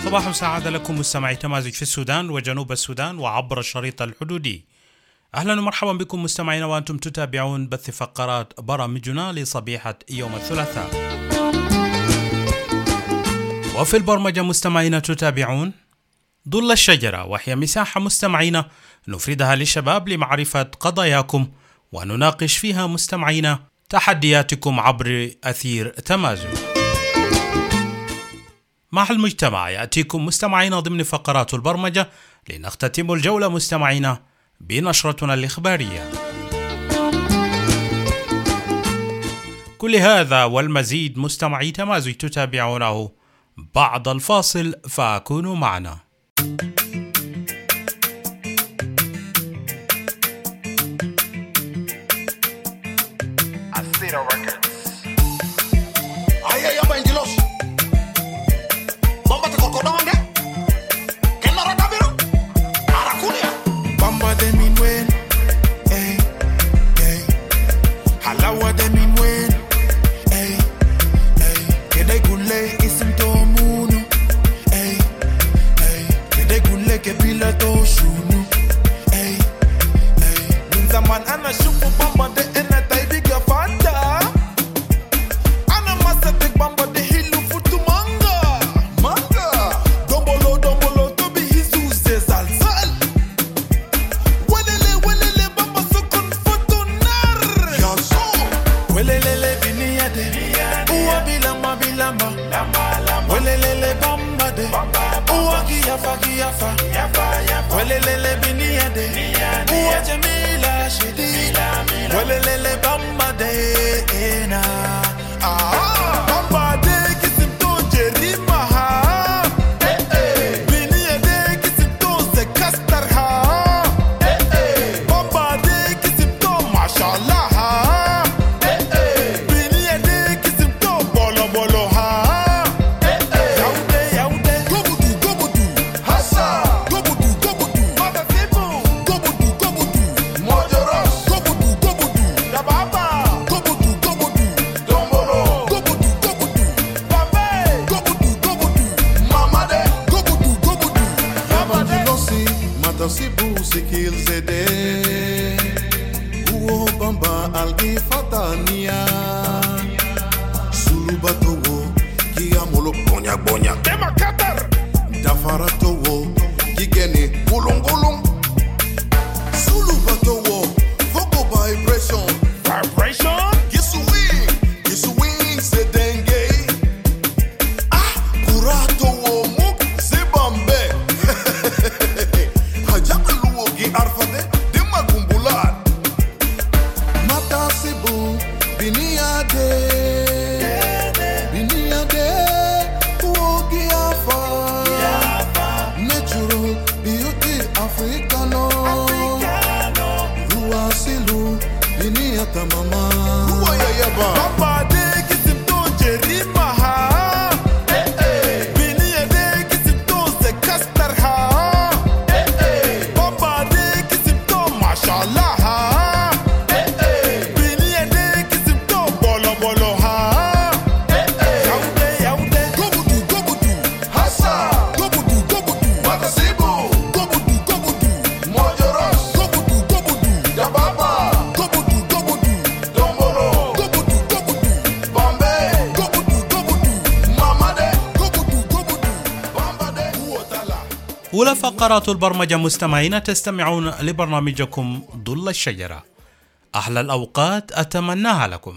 صباح سعادة لكم مستمعي تمازج في السودان وجنوب السودان وعبر الشريط الحدودي. أهلا ومرحبا بكم مستمعينا وأنتم تتابعون بث فقرات برامجنا لصبيحة يوم الثلاثاء. وفي البرمجة مستمعينا تتابعون ظل الشجرة، وهي مساحة مستمعينا نفردها للشباب لمعرفة قضاياكم ونناقش فيها مستمعينا تحدياتكم عبر أثير تمازج. مع المجتمع يأتيكم مستمعينا ضمن فقرات البرمجة لنختتم الجولة مستمعينا بنشرتنا الإخبارية. كل هذا والمزيد مستمعي تمازج تتابعونه بعد الفاصل، فكونوا معنا. أولى فقرات البرمجة مستمعين تستمعون لبرنامجكم ظل الشجرة. أحلى الأوقات أتمناها لكم.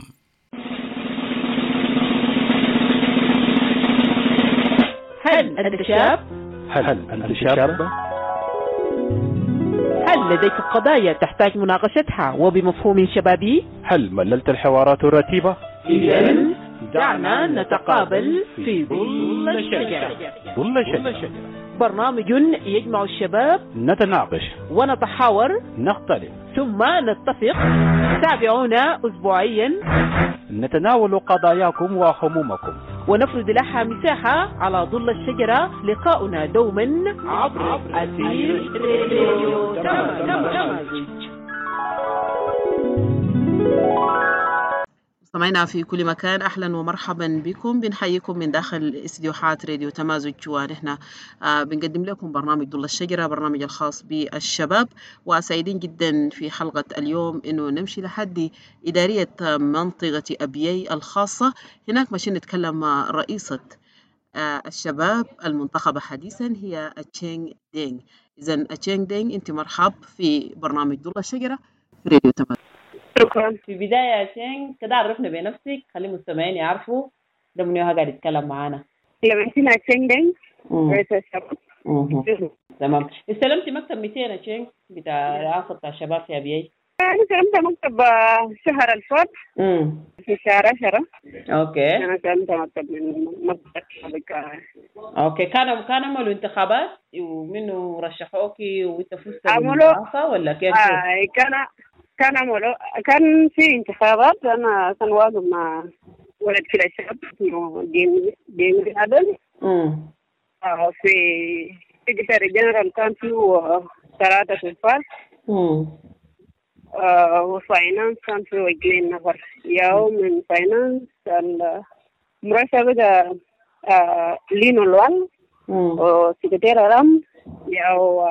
هل أنت شاب؟ هل أنت شابة؟ هل لديك قضايا تحتاج مناقشتها وبمفهوم شبابي؟ هل مللت الحوارات الرتيبة؟ إذن دعنا نتقابل في ظل الشجرة. ظل الشجرة برنامج يجمع الشباب، نتناقش ونتحاور، نختلف ثم نتفق. تابعونا أسبوعيا نتناول قضاياكم وهمومكم ونفرد لها مساحة على ظل الشجرة. لقاؤنا دوما عبر أثير راديو تمازج. مستمعينا في كل مكان، أهلا ومرحبا بكم. بنحييكم من داخل استديوهات راديو تمازج، ونحن بنقدم لكم برنامج ضل الشجرة، برنامج الخاص بالشباب. وسعيدين جدا في حلقة اليوم إنه نمشي لحد إدارية منطقة أبيي الخاصة. هناك ماشي نتكلم مع رئيسة الشباب المنتخبة حديثا، هي أتشينغ دينغ. إذن أتشينغ دينغ، أنت مرحب في برنامج ضل الشجرة في راديو تمازج. شكرا. في بداية عشان كده عرفنا بنفسك، خلي المستمعين يعرفوا ده منو قاعد يتكلم معانا. لمسينا تشينغ رئيس الشباب. تمام. استلمتي مكتب 200 تشينغ بتاع رئاسة بتاع الشباب في أبيي؟ أنا استلمت مكتب شهر الفات في شهر 10. أوكي. أنا استلمت مكتب من مكتب الشباب. أوكي. كان عملوا انتخابات ومنه رشحوكي وأنت فزت بالرئاسة ولا كيف؟ كان في انتخابات. أنا كان واقف مع ولد كلا الشباب اسمه دين عدل. في سكرتير جنرال كان فيه 3 أنفار. وفاينانس كان فيه 2 نفر. يوم من فاينانس المرشح بقى لينو لوان، وسكرتير رام ياو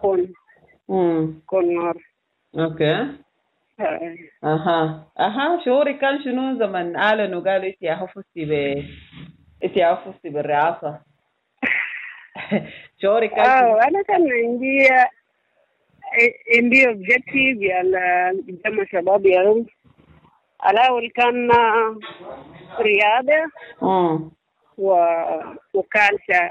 كونور. اوكي. شعوري كان شنو زمن اعلنوا قالوا انت فزتي بالرئاسة؟ شعوري كان انا كان عندي اوبجيكتيف على جمع شباب يوم. الاول كان رياضة وكالشة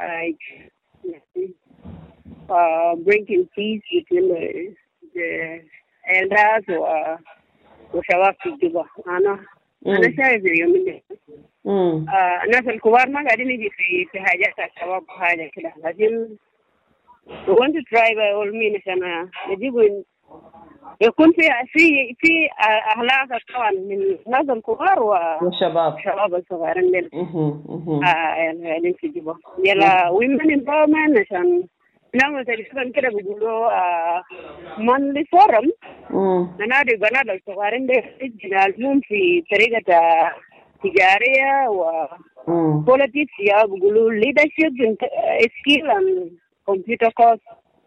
bringing peace between the elders وشباب في الجبهة. أنا شايف اليوم ده الناس الكبار ما قاعدين يجي في حاجات الشباب حاجة كده، لكن we want to try by all means عشان يجيبوا يكون في أخلاق طبعا من الناس الكبار والشباب الصغيرين دول قاعدين في الجبهة. يلا women empowerment عشان نعمل تقريبا كده بيقولوا monthly forum. ننادي البنات الصغيرين دي يجنالهم في طريقة تجارية و politics، يا بيقولوا leadership skill and computer course.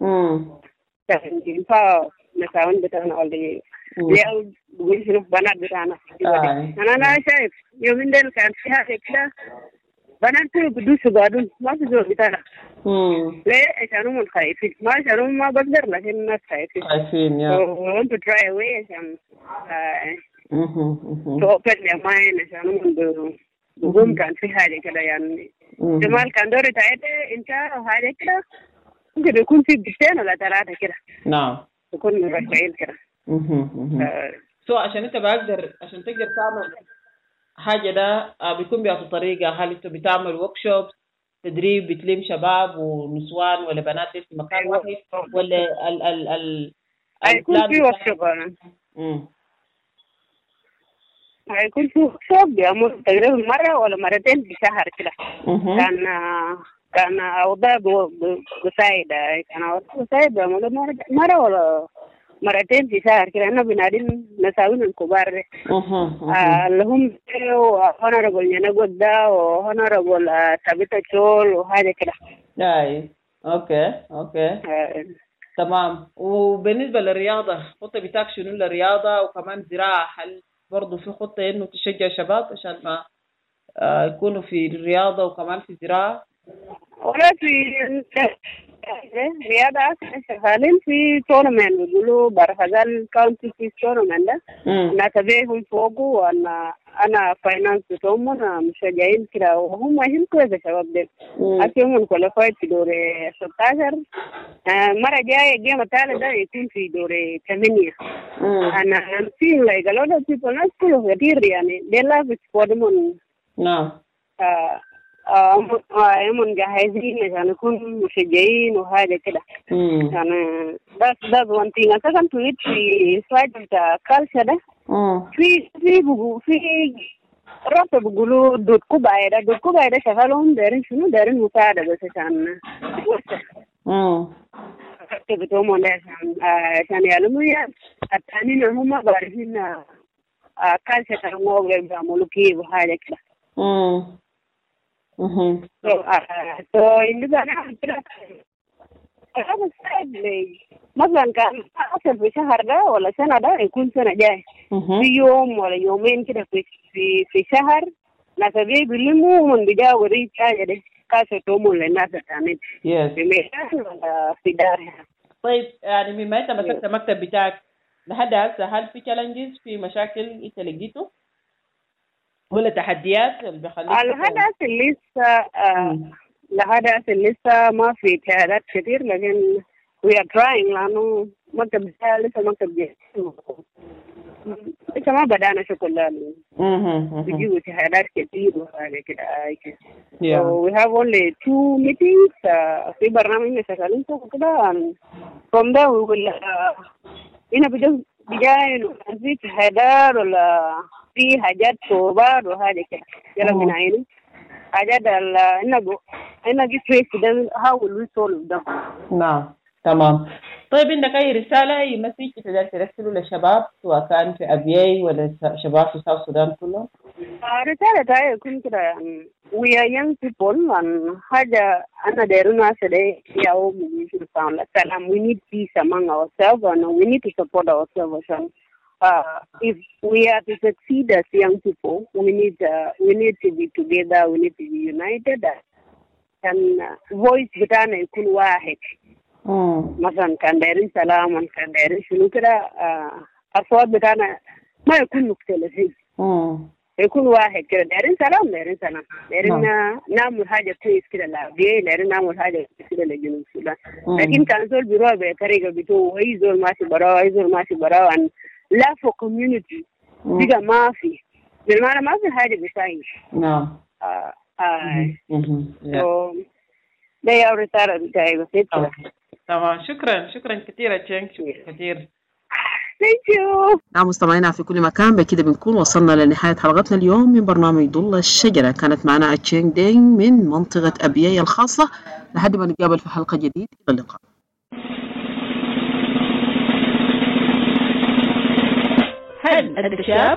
نساوين بتاعنا اللي بيقولوا شنو بنات بتاعنا. أنا شايف يومين دول كان فيها كده بنات كله بدوسوا بعدين ما في زول بتاعنا. ليه؟ عشان هم خايفين، ما عشان هم ما بقدر، لكن الناس خايفين. يا. we want to try a way عشان to open their mind عشان هم بقوم كان في حاجة كده يعني. جمال كان دوري تاعته انت وحاجة كده ممكن يكون في 2 ولا 3 كده. نعم. يكون مرشحين كده. عشان انت عشان تقدر تعمل حاجة ده بيكون بيعطوا طريقة. هل انتوا بتعمل وركشوب تدريب بتلم شباب ونسوان ولا بنات في مكان واحد ولا ال هيكون في وركشوب. هيكون في وركشوب بيعمل تقريبا مرة ولا مرتين في الشهر كده. كان أوضاع بسايدة، كان أوضاع بسايدة بيعملوا مرة ولا مرتين في شهر كده. أنا بنادين نساوين الكبار اللي هم هونربل نيناغود ده وهونربل ثابتة شول وحاجة كده. اوكي. تمام. وبالنسبة للرياضة خطة بتاعك شنو للرياضة وكمان زراعة؟ هل برضو في خطة انه تشجع شباب عشان ما يكونوا في الرياضة وكمان في زراعة؟ ولا في رياضة شغالين في تورنمنت بيقولوا برغزال كاونتي في تورنمنت ده. نتابعهم فوقه وأنا فاينانس بتوعهم مشجعين كده وهم ماشيين كويس الشباب ده. أكيد كواليفايد في دور 16. مرة جاية الجيم الثالث ده يكون في دور 8. أنا في like a lot of people ناس كله كتير يعني they love sport. نعم. هم جاهزين عشان نكون مشجعين وهذا كده. يعني that's one thing. second to it في slide بتاع culture ده في رابطة بيقولوا دود كوبايدة شغالهم دارين شنو دارين مساعدة بس عشان بتوعهم عشان يعلموا التانيين هم بعرفين كاسة الموقع بيعملوا كيف وحاجة كده. so اللي أنا كده هذا السبب لي مثلا كان أصل في شهر ده ولا سنة ده يكون سنة جاي في يوم ولا يومين كده في شهر ناس بيلموا من بجاء وريد حاجة دي كاسة تومون للناس الثانيين في مكان ولا في دارها. طيب يعني بما أنت مسكت المكتب بتاعك لحد هسه هل في challenges في مشاكل أنت لقيته ولا تحديات اللي بيخليك؟ لحد لسه ما في تحديات كثير لكن we are trying لأنه مكتب لسه مكتب جديد لسه ما بدأنا شغل بيجيبوا تحديات كثير وحاجة كده. So we have only 2 meetings في برنامج شغالين كده and from there we will هنا بجاي في تحديات ولا في حاجات كبار وهذه كده يلا من عيني حاجات إنه جيت كده how will we solve them. نعم تمام. طيب عندك أي رسالة أي مسج تقدر ترسله للشباب سواء كان في أبياي ولا شباب في ساوث السودان كلهم؟ رسالة تاعي يكون كده يعني we are young people and حاجة أنا دايرنا سدي ياو بيجي نسأل السلام we need peace among ourselves and we need to support ourselves. If we are to succeed as young people, we need to be together, we need to be united. And voice بتاعنا يكون واحد. مثلا كان دايرين سلام كان دايرين شنو كده أصوات بتاعنا ما يكون مختلفين. يكون واحد كده دايرين سلام دايرين نعمل حاجة كويس كده لأبيعي دايرين نعمل حاجة كده لجنوب السودان. لكن كان زول بيروح بطريقة بتوع أي زول ماشي براو أن لا for community بيجا ما في بالمعنى ما في حاجة بيساعد. نعم. so ده يا رسالة بتاعي بس. تمام شكرا كثيرا تشينغ كثير. Thank you. نعم مستمعينا في كل مكان بكده بنكون وصلنا لنهاية حلقتنا اليوم من برنامج ضل الشجرة. كانت معنا تشينغ دينغ من منطقة أبياي الخاصة. لحد ما نتقابل في حلقة جديدة إلى اللقاء. هل أنت شاب؟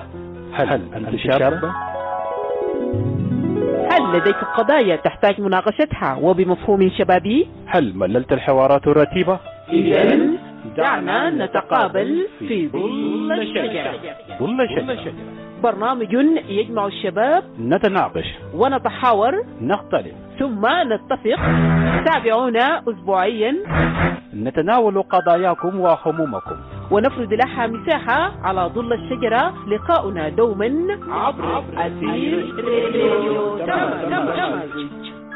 هل لديك قضايا تحتاج مناقشتها وبمفهوم شبابي؟ هل مللت الحوارات الرتيبة؟ إذن دعنا نتقابل في ظل الشجرة. برنامج يجمع الشباب، نتناقش ونتحاور، نختلف، ثم نتفق. تابعونا أسبوعيا نتناول قضاياكم وهمومكم ونفرد لها مساحة على ظل الشجرة. لقاؤنا دوما عبر أثير راديو تمازج.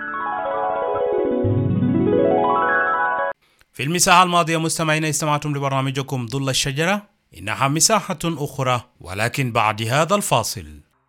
في المساحة الماضية مستمعين استمعتم لبرنامجكم ظل الشجرة. إنها مساحة أخرى ولكن بعد هذا الفاصل.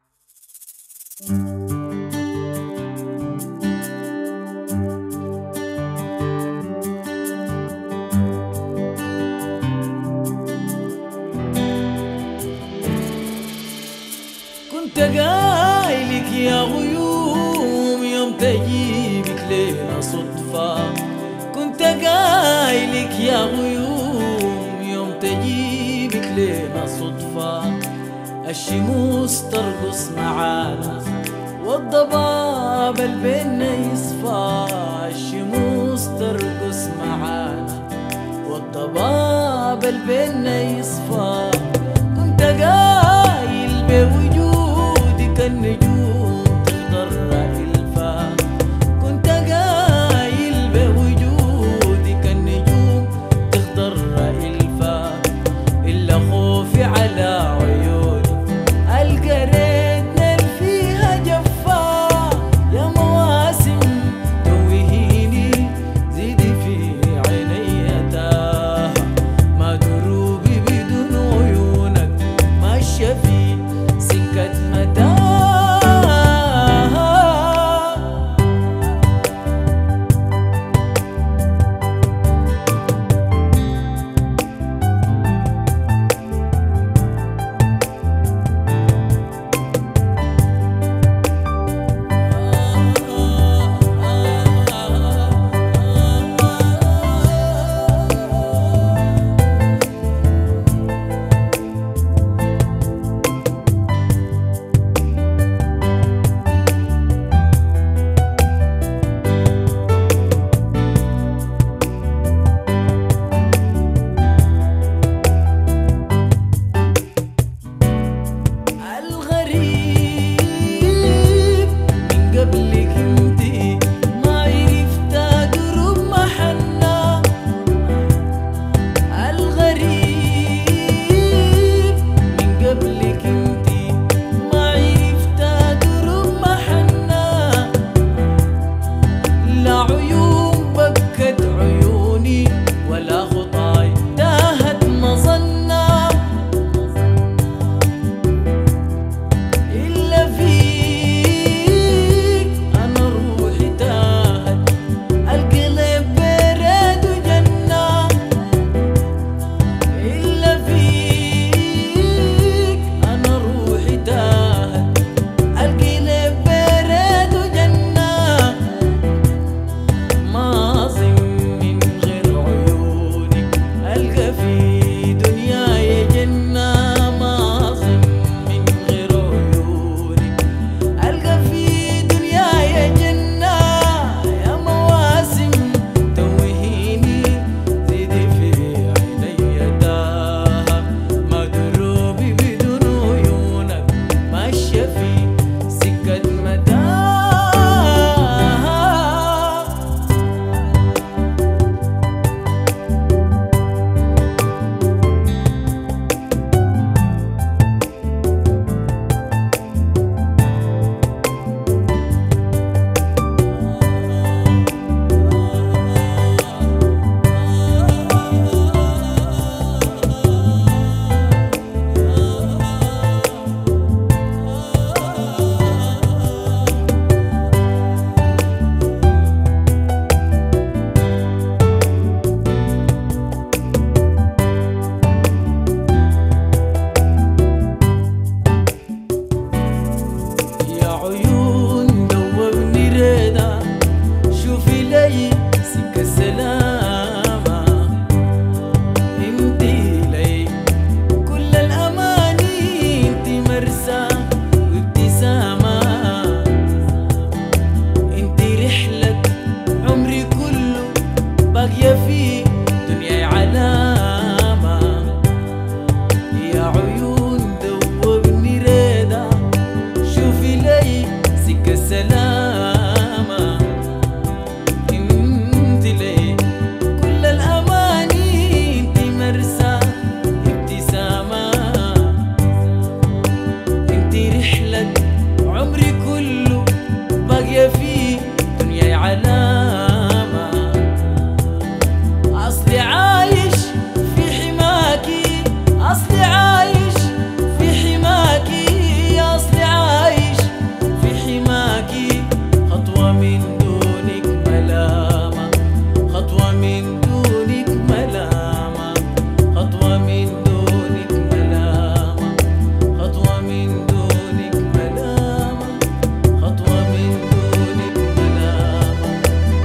كنت قايلك يا غيوم يوم تجيبك ليلة صدفة. كنت قايلك يا غيوم يوم تجيبك ليلة صدفة. الشموس ترقص معانا والضباب البينا يصفى. الشموس ترقص معانا والضباب البينا يصفى. كنت قايل بوجودك النجوم تخضر إلفا. كنت قايل بوجودك النجوم تخضر إلفا. إلا خوفي على عيونك القريتنا فيها جفا. يا مواسم توهيني زيدي في عيني تاه. ما دروبي بدون عيون سلامة انت لي كل الأماني انت مرسى ابتسامة انت رحلة عمري كله باقية في دنيا علامة أصلي عايش في حماكي أصلي عايش في حماكي أصلي عايش في حماكي خطوة من دونك ملامة خطوة من دونك ملامة خطوة من دونك ملامة خطوة من دونك ملامة خطوة من دونك ملامة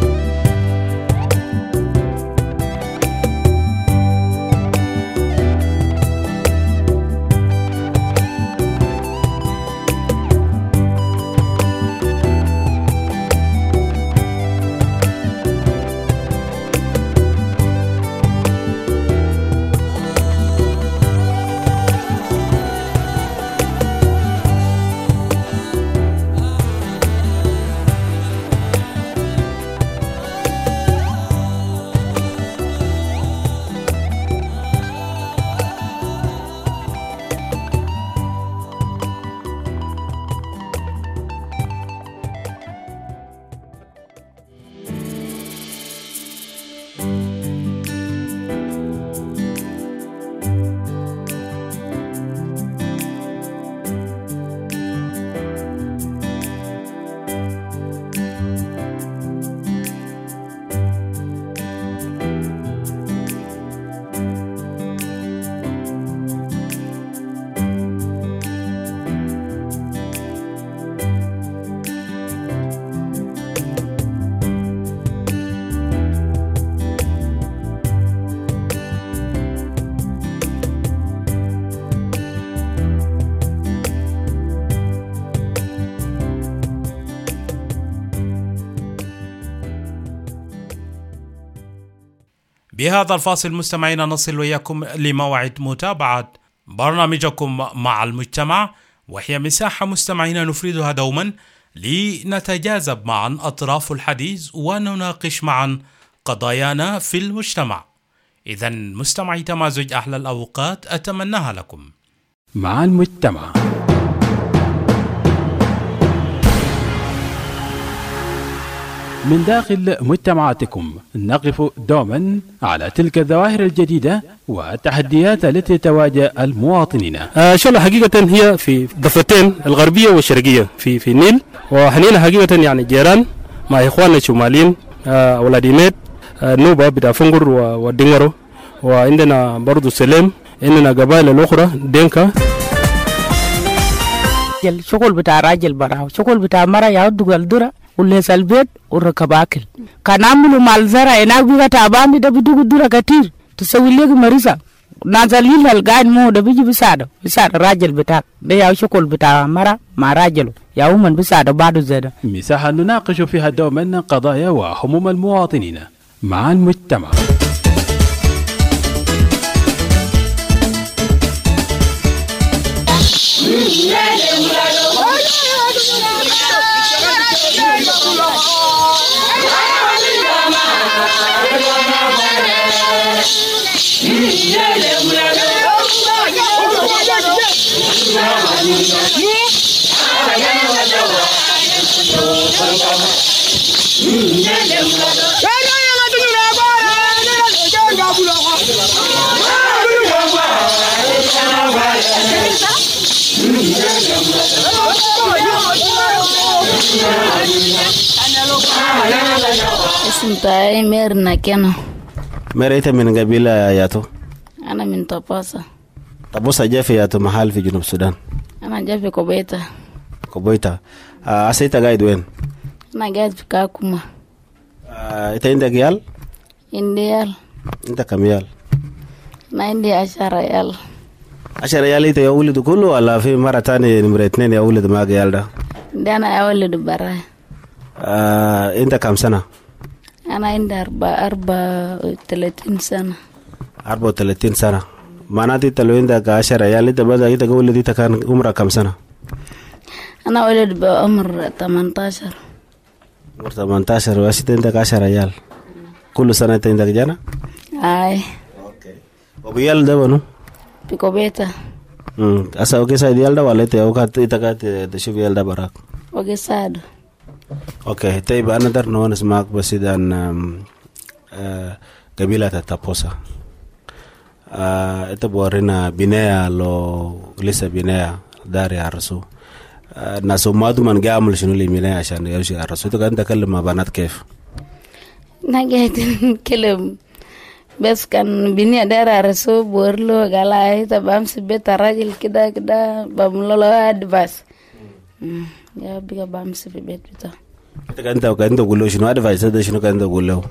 بهذا الفاصل مستمعينا نصل وإياكم لموعد متابعة برنامجكم مع المجتمع، وهي مساحة مستمعينا نفردها دوما لنتجاذب معا أطراف الحديث ونناقش معا قضايانا في المجتمع. إذن مستمعي تمازج أحلى الأوقات أتمناها لكم مع المجتمع. من داخل مجتمعاتكم نقف دوما على تلك الظواهر الجديدة والتحديات التي تواجه المواطنين. شغلة حقيقة هي في ضفتين الغربية والشرقية في النيل، وحنينا حقيقة يعني جيران مع إخواننا الشماليين ولاديميت نوبة بتاع فنقر والدنغرو، وعندنا برضو سليم، عندنا قبائل الأخرى دينكا. شغل بتاع راجل براو، شغل بتاع مرة يعود الدرة وليس البيت وركب أكل. كان عملوا مال زرع هناك بيجا تعبان ده بدو الدرة كتير تسوي لك مريضة نازلين القاعد مو ده بيجي بساعده راجل بتاع ده يا شغل بتاع مرة مع راجله يا من بساعده بعد زيادة. مساحة نناقش فيها دوما قضايا وهموم المواطنين مع المجتمع. اسمي ميرنا كينو. مريت من قبيلة ياتو؟ أنا من طباسة. طباسة جاء ياتو محل في جنوب السودان؟ أنا جاء في كوبيتا. كوبيتا. أسيتا قاعد وين؟ أنا قاعد في كاكوما. أنت عندك ريال؟ عندي ريال. أنت كم ريال؟ أنا عندي 10 ريال. 10 ريال أنت يا ولد كله ولا في مرة تانية نمرة 2 يا ولد ما ريال ده؟ ده أنا يا ولد برا. أنت كم سنة؟ أنا عندي 34 سنة. 34 سنة. معناته أنت لو عندك 10 ريال أنت بدأ أنت كان عمرك كم سنة؟ أنا ولد بعمر 18. عمر 18 واسيت عندك 10 عيال كل سنة أنت عندك جنة؟ Ay, وبيال ده بنو؟ Picobeta, أسا أوكي سايد يال ده ولا أنت أوكات تشوف يال ده براك؟ Ogesado. أوكي طيب أنا در نونس معك بس إذا قبيلة التابوسا أنت بورينا بناية لو لسه بناية داري عرسو الناس ما من قامل شنو اللي بناية عشان يمشي عرسو أنت قاعد تكلم مع بنات كيف؟ Nagait كلم بس كان بني دار عرسو بورلو قال هاي تبام سبت الراجل كده كده بملو أدفايس يا بيجا بامس في بيت بتاع أنت كان تقول له شنو أدفايس هذا شنو كان تقول له؟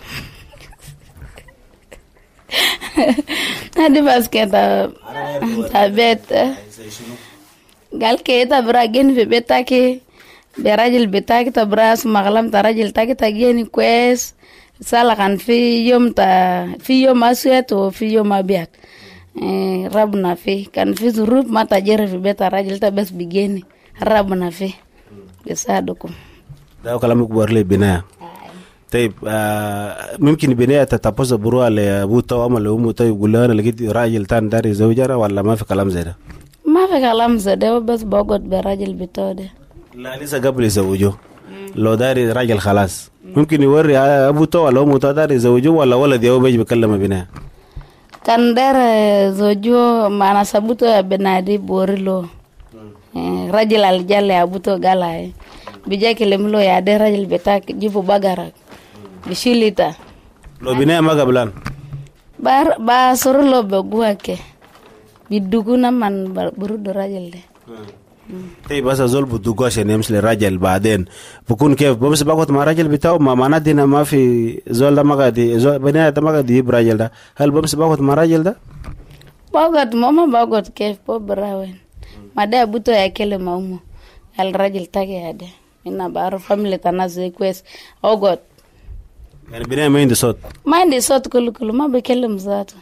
أدفايس كده تبيت قال كده براجين في بيتك براجل بتاعك تبراس مغلم تراجل تاعك تجيني كويس سالغن في يوم أسود وفي يوم أبيض ربنا فيه كان في ظروف ما تجري في بيت الراجل بس بيجيني ربنا فيه يساعدكم ده كلامك بورلي بناية طيب ممكن بناية تتبص بروها لأبو توأم ولا أمه طيب يقول له أنا لقيت راجل تاني داري زوجنا ولا ما في كلام زي ده؟ ما في كلام زي ده بس بقعد براجل بتاعه ده لا لسه قبل يزوجوه لو داري راجل خلاص ممكن يوري أبو تو ولا أمه تو داري يزوجوه ولا ولد يهو بيجي بيكلم بناية كان دار زوجو ما نسبته بنادي بورلو راجل الجال أبو تو قال بيجي كلم له يا ده راجل بتاعك جيبوا بقرة بشيلته لو بناية ما قبلان باسر له بقواك بيدقونا من برود راجل ده طيب بس زول بدقوا عشان يمشي للراجل بعدين بكون كيف بمس بقعد مع راجل بتاعه ما معناته هنا ما في زول ده ما قاعد زول بناية ده ما قاعد يجيب راجل ده هل بمس بقعد مع راجل ده؟ بقعد ماما بقعد كيف ببراوين ما ده أبوتو يكلم أمه الراجل تاجي هذا إننا بعرف فاميلي تنازل كويس أقعد يعني بناية ما عندي صوت ما عندي صوت كله ما بيكلم ذاته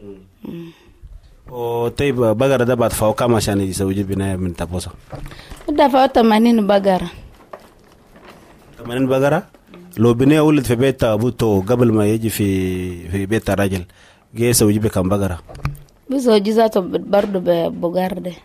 طيب بقرة ده بعد فوق كم عشان يسوي بناية من تابوسا دفعوا 80 بقرة 80 بقرة لو بناية ولد في بيت أبوتو قبل ما يجي في بيت الراجل جاي يسوي بكم بقرة بيسوي ذاته برضو ببقر ده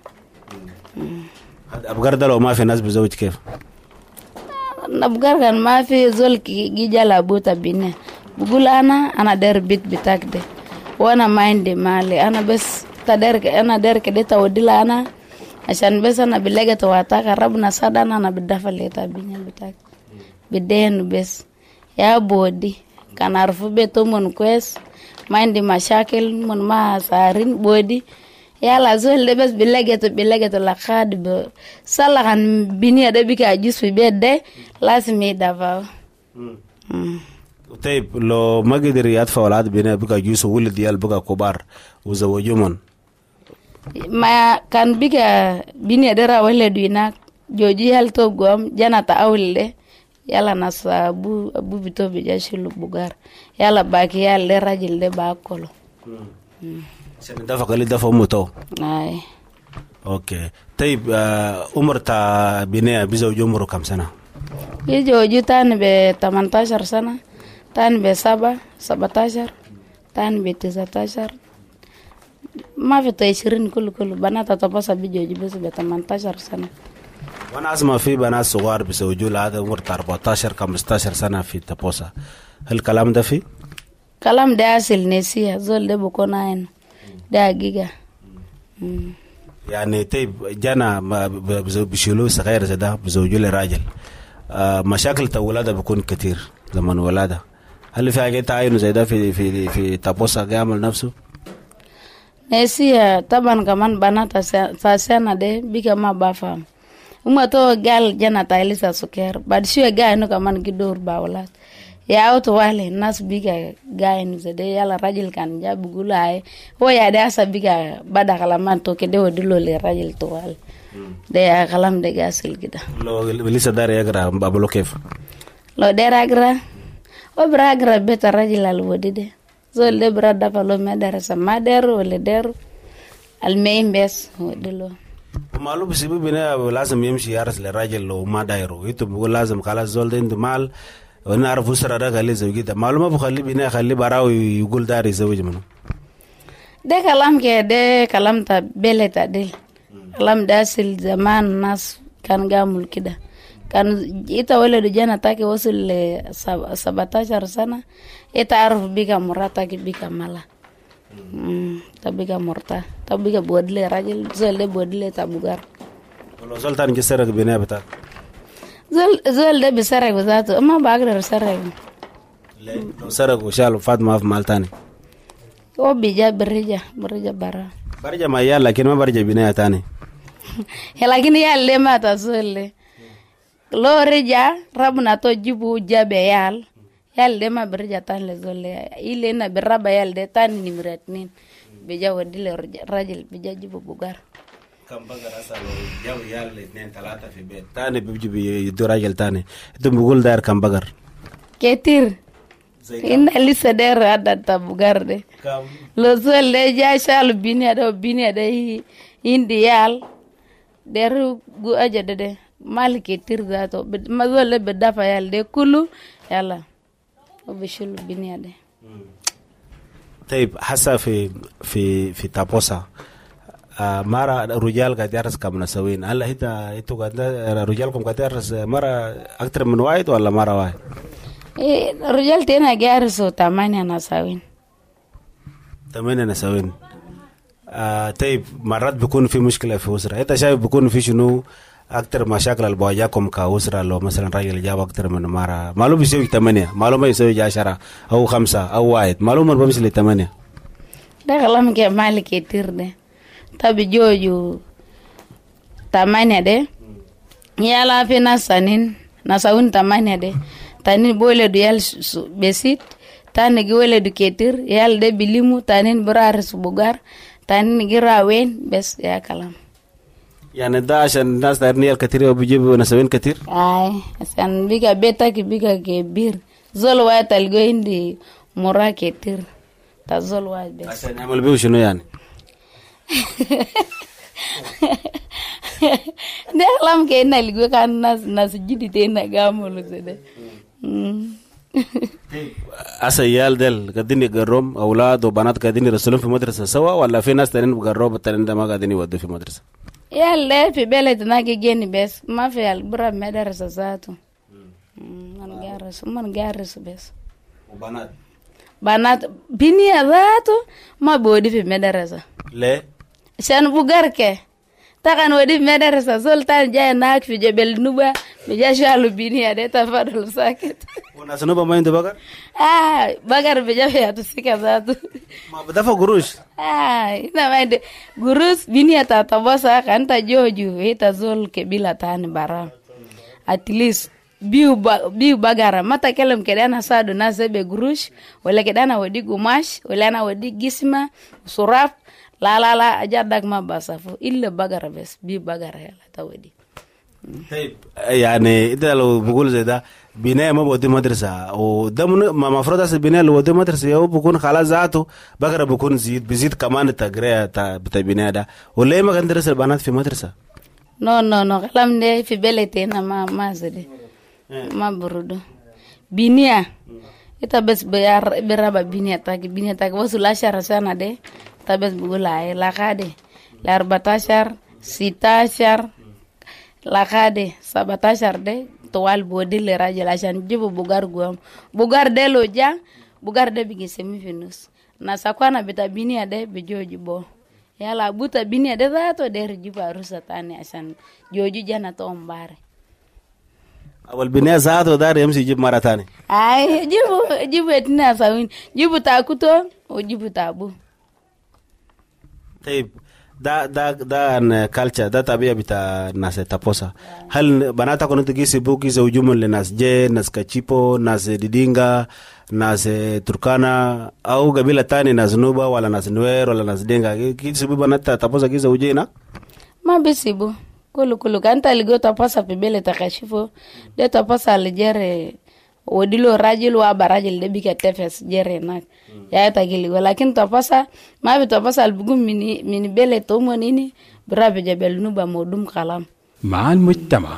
أبقر ده لو ما في ناس بزوج كيف؟ أبقر كان ما في زول جيجا لابوتا بينه بقول أنا دار بيت بتاعك ده وأنا ما عندي مالي أنا بس أنا دار كده تودي أنا عشان بس أنا بلاقي تواتاك ربنا صدنا أنا بدفع لي تابيني بتاعك بدين بس يا بودي كان عارف بيته من كويس ما عندي مشاكل من ما سارين بودي يلا زول ده بس بلاقي لخاد صلاح عن بني ده بيك أجلس في بيت ده لازم يدفع طيب لو ما قدر يدفع ولاد بناء بقى جيسو ولد ديال بقى كبار وزوجهم ما كان بقى بني درا ولد هناك جوجي هل توقوم جانا تأول له يلا ناس أبو بتو بيجاشلو بقار يلا باقي يلا راجل ده باكله عشان دفع قليل دفع أمه تو أي أوكي طيب عمر تا بناء بزوج عمره كم سنة يجوجي تاني ب 18 سنة تاني ب 17 تاني ب 19 ما في 20 كله بنات تبص بيجوجي بس ب 18 سنة وانا اسمع في بنات صغار بيزوجوا لهذا عمر 14 15 سنة في تبوسا هل الكلام ده فيه؟ كلام ده أصل نسيه زول ده بكون عين ده حقيقة يعني طيب جانا بيشيلوا صغير زي ده بيزوجوا لراجل مشاكل الولادة بيكون كتير زمن ولادة هل في حاجة تعاين زي ده في تبوسا يعمل نفسه؟ نسيه طبعا كمان بنات ساسانا ده بيكا ما بفهم وما تو قال جانا تايلسا سكر بعد شوية قاعد إنه كمان كدور باولاد يا أوتو والي الناس بيكا قاعد زده يلا راجل كان جاب بيقول هاي هو يا ده أسا بيكا بدا كلامان تو كده ودلو لراجل توال ده يا كلام ده قاسل كده لو لسه داري يقرأ بابلو كيف لو دار أقرأ وبرا أقرأ بيت الراجل الودي ده زول ده برا دفع له مدرسة ما دارو ولا دارو المهم بس ودلو ومعلوم بسيبه بنا لازم يمشي يارس للراجل لو ما دايره يتو بقول لازم خلاص زول ده عنده مال ونعرف أسرة ده خليه زوجته معلومة بخليه بنا خليه براو يقول داري يزوج منه ده كلام كده كلام تبلة تعديل كلام داسل زمان الناس كان قاموا كده كان يتولد جانا تاكي وصل ل 17 سنة يتعرف بيك مراتك بيك مالا تبيك مرتا تبيك بودلي راجل زول بودلي تبوغار ولو زول تاني جسرك بنا بتاعك زول ده بسرق بذاته ما بقدر اسرق لو سرق وشال فاطمة في مال تاني هو بيجا برجع برا ما يال لكن ما برجع بنا تاني لكن يال ما تزول لو رجع ربنا توجبه جاب يال ده ما برجع تاني لزول إلي نا بربا يال ده تاني نمرة 2 بيجا ودي الراجل بيجا جيبه بوغار كم بقر أسأله جاب يال 2 3 في بيت تاني بيجي يدو راجل تاني انتم بقول داير كم بقر كتير إن لسه داير عدد تبوغار ده لو زول ده جا شال بيني ده إندي يال داير جو أجا ده مال كتير ذاته ما زول بدافع يال ده كله يلا وبيشيل بيني ده طيب حسا في تابوسا مرة رجال قاعد يرس كم نسوين هلا انتوا قاعد رجالكم قاعد يرس مرة أكتر من واحد ولا مرة واحد؟ رجال تينا جارسوا 8 نسوين 8 نسوين طيب مرات بيكون في مشكلة في أسرة انت شايف بيكون في شنو أكتر مشاكل اللي بواجهكم كأسرة لو مثلا راجل جاب أكتر من مرة معلوم يسوي 8 معلوم يسوي 10 أو 5 أو 1 معلوم بمشي ل 8 ده كلام كمال كتير ده tabi joju 8 de yala fi nasanin nasawun 8 de tanin bole du yal besit tan gi wole du ketir yal de bilimu tanin brar subugar tanin girawen bes ya kalam يعني ده عشان الناس دارني الكثير وبيجيبوا نسوين كثير عشان بيجا بيتك بيجا كبير زول واحد تلقوا عندي مرا كتير تزول واحد بس عشان يعمل بيه شنو يعني ده كلام كأنه اللي كان ناس جديدين قاموا كده أسيال دل قاعدين يقرّم أولاد وبنات قاعدين يرسلون في مدرسة سوا ولا في ناس تانيين بقرّوا التانيين ده ما قاعدين يودوا في مدرسة يلا في بلدنا جيني بس ما في البرا مدرسة ذاته من جارس بس بنات بني ذاته ما بودي في مدرسة ليه عشان بوغارك تاكن ودي مدرسة سلطان جاي ناك في جبل نوبة بيجا شالو بني ده تفضل ساكت وناس نوبة ما عنده بقر بقر بيجا في هتسكت ذاته ما بدفع قروش ina maende gurus bini atatabosa kanta joju eta zol kebila tani bara at least biu bagara mata kelem kedana sadu na sebe gurush wala kedana wadi gumash wala na wadi gisma suraf la ajadak ma basafu illa bagara bes biu bagara yala tawadi طيب يعني إذا لو بقول زي ده بناء ما بودي مدرسة وده ما مفروض أصل بناء لو بودي مدرسة يو بكون خلاص ذاته بقرا بكون بزيد كمان التقرية بتاع بناء ده ولا ما كان درس البنات في مدرسة no كلام ده في بلدنا ما زده ما برودو بنيا إتا بس برابا بنيا تاك وصل 10 سنة ده تبس بقول لا لا كده 14 16 lakade 17 de towal bodil rajal asan jibu bugar guam bugar de loja bugar de bigi semifinus na sakwana bita binia de bejoji bo yala buta binia de zato de jiba rusa tani asan joju jana to mbare awal binia zato dar yamsi jib mara tani ay jibu etina sawin jibu takuto o jibu tabu طيب ده culture ده طبيعة بتاع ناس تابوسا هل بناتكم انتوا كيسبوكي زوجهم لناس جي ناس كاتشيبو ناس ديدينغا ناس تركانا او قبيلة تاني ناس نوبا ولا ناس نوير ولا ناس دينغا كيسبو بنات تابوسا كيزوجينا ما بيسيبو كله كان تلقوا تابوسا في بيلة تكاشفو ده تابوسا اللي جري وديلو راجل وابا راجل ده بيك تفس جري هناك يا تاكلي ولكن تفاسا ما بتفاسا بيقوم من بيلة تومو نيني برافع جبل نوبة مودوم كلام مع المجتمع.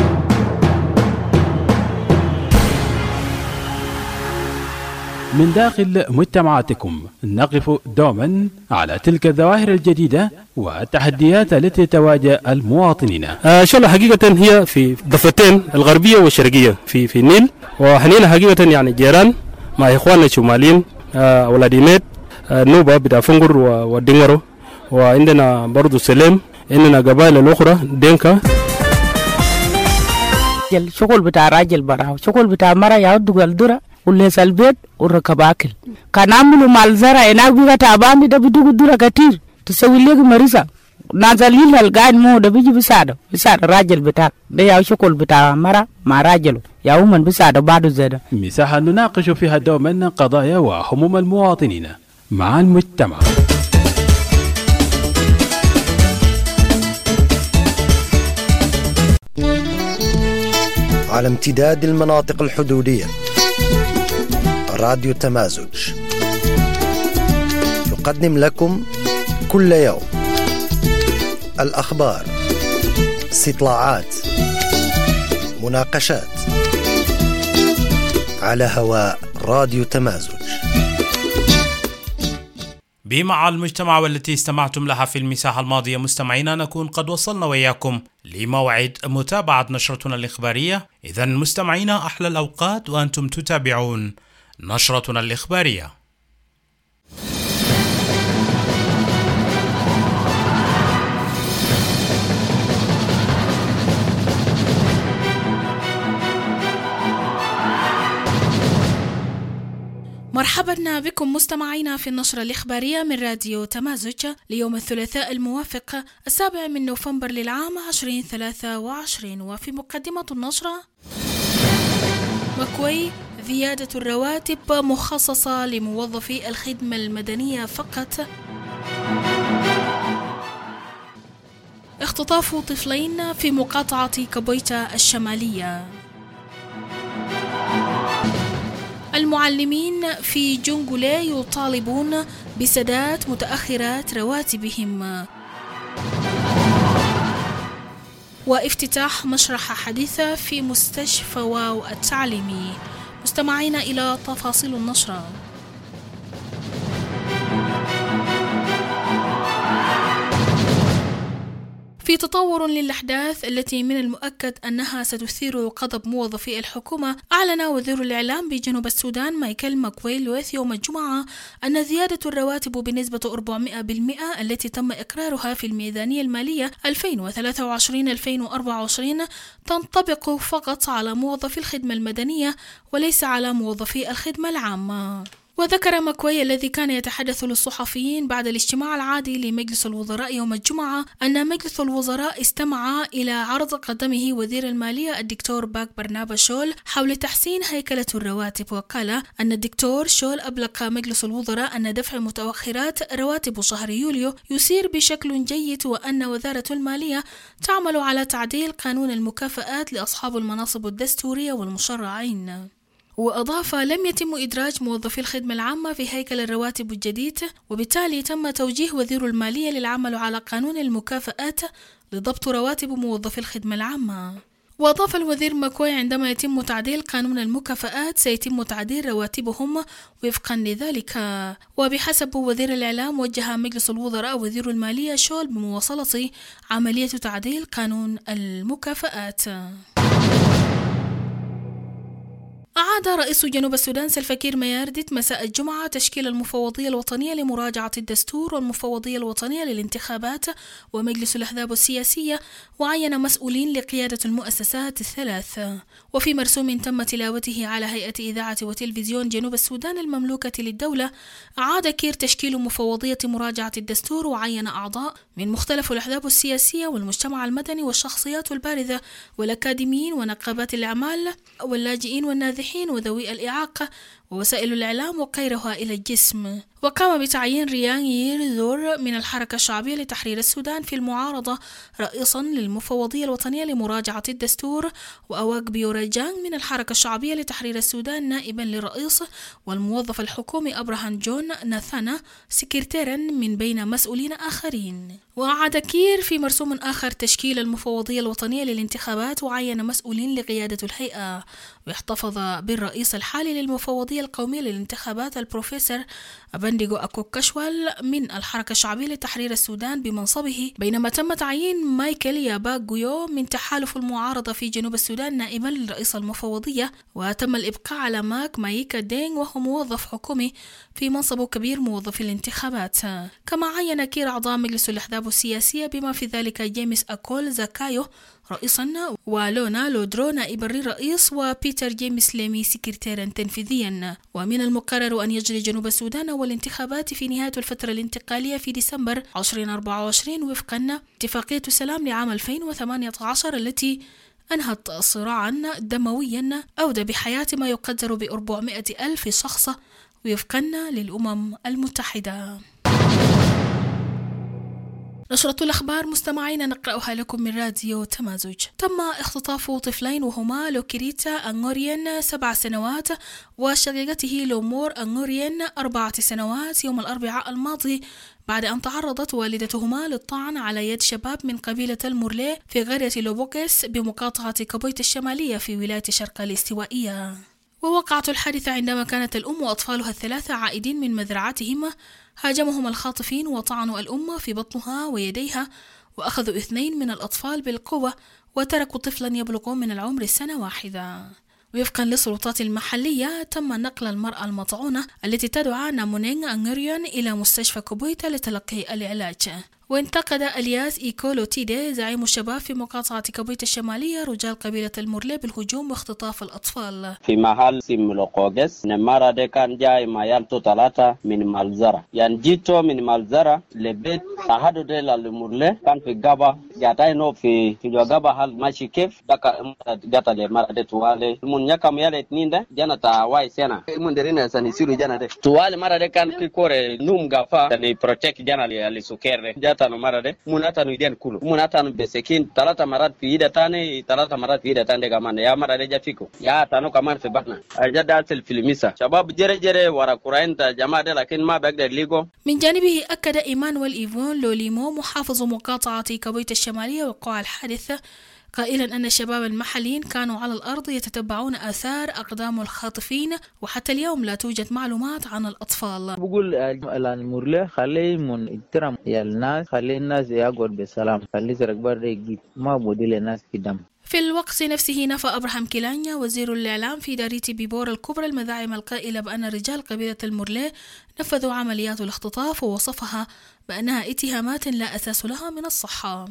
من داخل مجتمعاتكم نقف دوما على تلك الظواهر الجديدة والتحديات التي تواجه المواطنين. إن شاء الله حقيقة هي في ضفتين الغربية والشرقية في النيل، وحنينا حقيقة يعني جيران مع إخواننا الشماليين ولاديميت نوبة بتاع فنقر ودينغرو، وعندنا برضو سليم، عندنا قبائل الأخرى دينكا. شغل بتاع راجل براو، شغل بتاع مرة يعود الدرة وليس البيت وركب أكل. كان عملوا مال زرع هناك بيجا تعبان ده بيدوق الدرة كتير تسوي لك مريضة نازلين القاعد مو ده بيجي بيساعد الراجل بتاعك ده يا شغل بتاع مرة مع راجله يا من بيساعد بعده زيادة. مساحة نناقش فيها دوما قضايا وهموم المواطنين مع المجتمع. على امتداد المناطق الحدودية راديو تمازج يقدم لكم كل يوم الأخبار، استطلاعات، مناقشات على هواء راديو تمازج. بمع المجتمع والتي استمعتم لها في المساحة الماضية مستمعينا نكون قد وصلنا وإياكم لموعد متابعة نشرتنا الإخبارية. إذن مستمعينا أحلى الأوقات وأنتم تتابعون نشرتنا الإخبارية. مرحبا بكم مستمعينا في النشرة الإخبارية من راديو تمازج ليوم الثلاثاء الموافق 7 نوفمبر للعام 2023. وفي مقدمة النشرة: مكوي زيادة الرواتب مخصصة لموظفي الخدمة المدنية فقط. اختطاف طفلين في مقاطعة كابويتا الشمالية. المعلمين في جونغولي يطالبون بسداد متأخرات رواتبهم. وافتتاح مشرحة حديثة في مستشفى واو التعليمي. مستمعين إلى تفاصيل النشرة. في تطور للأحداث التي من المؤكد أنها ستثير غضب موظفي الحكومة، أعلن وزير الإعلام بجنوب السودان مايكل ماكوي لويث يوم الجمعة أن زيادة الرواتب بنسبة 400% التي تم إقرارها في الميزانية المالية 2023-2024 تنطبق فقط على موظفي الخدمة المدنية وليس على موظفي الخدمة العامة. وذكر ماكوي الذي كان يتحدث للصحفيين بعد الاجتماع العادي لمجلس الوزراء يوم الجمعة أن مجلس الوزراء استمع إلى عرض قدمه وزير المالية الدكتور باك برنابا شول حول تحسين هيكلة الرواتب، وقال أن الدكتور شول أبلغ مجلس الوزراء أن دفع متأخرات رواتب شهر يوليو يسير بشكل جيد، وأن وزارة المالية تعمل على تعديل قانون المكافآت لأصحاب المناصب الدستورية والمشرعين. وأضاف: لم يتم إدراج موظفي الخدمة العامة في هيكل الرواتب الجديد، وبالتالي تم توجيه وزير المالية للعمل على قانون المكافآت لضبط رواتب موظفي الخدمة العامة. وأضاف الوزير ماكوي: عندما يتم تعديل قانون المكافآت سيتم تعديل رواتبهم وفقا لذلك. وبحسب وزير الإعلام وجه مجلس الوزراء وزير المالية شول بمواصلة عملية تعديل قانون المكافآت. أعاد رئيس جنوب السودان سلفا كير ميارديت مساء الجمعة تشكيل المفوضية الوطنية لمراجعة الدستور والمفوضية الوطنية للانتخابات ومجلس الأحزاب السياسية، وعين مسؤولين لقيادة المؤسسات الثلاث. وفي مرسوم تم تلاوته على هيئة إذاعة وتلفزيون جنوب السودان المملوكة للدولة، أعاد كير تشكيل مفوضية مراجعة الدستور وعين أعضاء من مختلف الأحزاب السياسية والمجتمع المدني والشخصيات البارزة والأكاديميين ونقابات الأعمال واللاجئين والنازحين وذوي الإعاقة ووسائل الإعلام وغيرها إلى الجسم. وقام بتعيين ريان ييرزور من الحركة الشعبية لتحرير السودان في المعارضة رئيسا للمفوضية الوطنية لمراجعة الدستور، وأواك بيورجان من الحركة الشعبية لتحرير السودان نائبا للرئيس، والموظف الحكومي أبراهام جون ناثانا سكرتيرا من بين مسؤولين آخرين. وأعاد كير في مرسوم آخر تشكيل المفوضية الوطنية للانتخابات وعين مسؤولين لقيادة الهيئة، واحتفظ بالرئيس الحالي للمفوضية القومية للانتخابات البروفيسور أبنديغو أكوك كشوال من الحركة الشعبية لتحرير السودان بمنصبه، بينما تم تعيين مايكل ياباك جويو من تحالف المعارضة في جنوب السودان نائبا لرئيس المفوضية، وتم الإبقاء على ماك مايكا دينغ وهو موظف حكومي في منصب كبير موظف الانتخابات. كما عين كير أعضاء مجلس الأحزاب السياسية بما في ذلك جيمس أكول زاكايو رئيسا، ولونا لودرو نائب الرئيس، وبيتر جيمس ليمي سكرتيرا تنفيذيا. ومن المقرر أن يجري جنوب السودان أول انتخابات في نهاية الفترة الانتقالية في ديسمبر 2024 وفقا اتفاقية السلام لعام 2018 التي أنهت صراعا دمويا أودى بحياة ما يقدر ب400,000 شخص وفقا للأمم المتحدة. نشرة الأخبار مستمعين نقرأها لكم من راديو تمازج. تم اختطاف طفلين وهما لوكريتا أنغوريان 7 سنوات وشقيقته لومور أنغوريان 4 سنوات يوم الأربعاء الماضي، بعد أن تعرضت والدتهما للطعن على يد شباب من قبيلة المورلي في قرية لوبوكس بمقاطعة كابويت الشمالية في ولاية شرق الاستوائية. ووقعت الحادثة عندما كانت الأم وأطفالها الثلاثة عائدين من مزرعتهما، هاجمهم الخاطفين وطعنوا الأم في بطنها ويديها، وأخذوا 2 من الأطفال بالقوة وتركوا طفلا يبلغ من العمر 1 واحدة. وفقا للسلطات المحلية تم نقل المرأة المطعونة التي تدعى نامونينغ أنغوريان إلى مستشفى كابويتا لتلقي العلاج. وانتقد الياس إيكولو تيدي زعيم الشباب في مقاطعة كابويتا الشمالية رجال قبيلة المورلي بالهجوم واختطاف الأطفال في محل سيملوكوغس. نمارة دي كان جاي مايالتو 3 من مالزرة، يعني جيتو من مالزرة لبيت تحدو دي للمورلي كان في غابة جاتاينو في غابة هل ماشي كيف دكا جاتا لمارة دي توالي من يكام يالي 2 ده جانا تاواي سينا من درينا سانيسيرو جانا دي توالي مارة دي كان في كوري نوم غافا تاني بروتيك جانا لسوكير جاتا مرة مناتا نيدين كله مناتا بسكين 3 مرات في إيدا تاني 3 مرات في إيدا تاني كمان يا مرة دي جافيكو يا تانو كمان في بطنا أرجع داسل في الميسا شباب جري ورا كورين جماعة لكن ما بقدر ليجو. من جانبه أكد إيمانويل إيفون لوليمو محافظ مقاطعة كابويت الشمالية وقوع الحادث، قائلا أن الشباب المحليين كانوا على الأرض يتتبعون آثار أقدام الخاطفين، وحتى اليوم لا توجد معلومات عن الأطفال. بقول المورلي خلي من احترام يا الناس، خلي الناس يقعد بسلام، خلي سرق بريق ما بودي للناس في دم. في الوقت نفسه نفى أبراهام كيلانيا وزير الإعلام في داريتي بيبور الكبرى المذاعم القائلة بأن رجال قبيلة المورلي نفذوا عمليات الاختطاف، ووصفها بأنها اتهامات لا أساس لها من الصحة.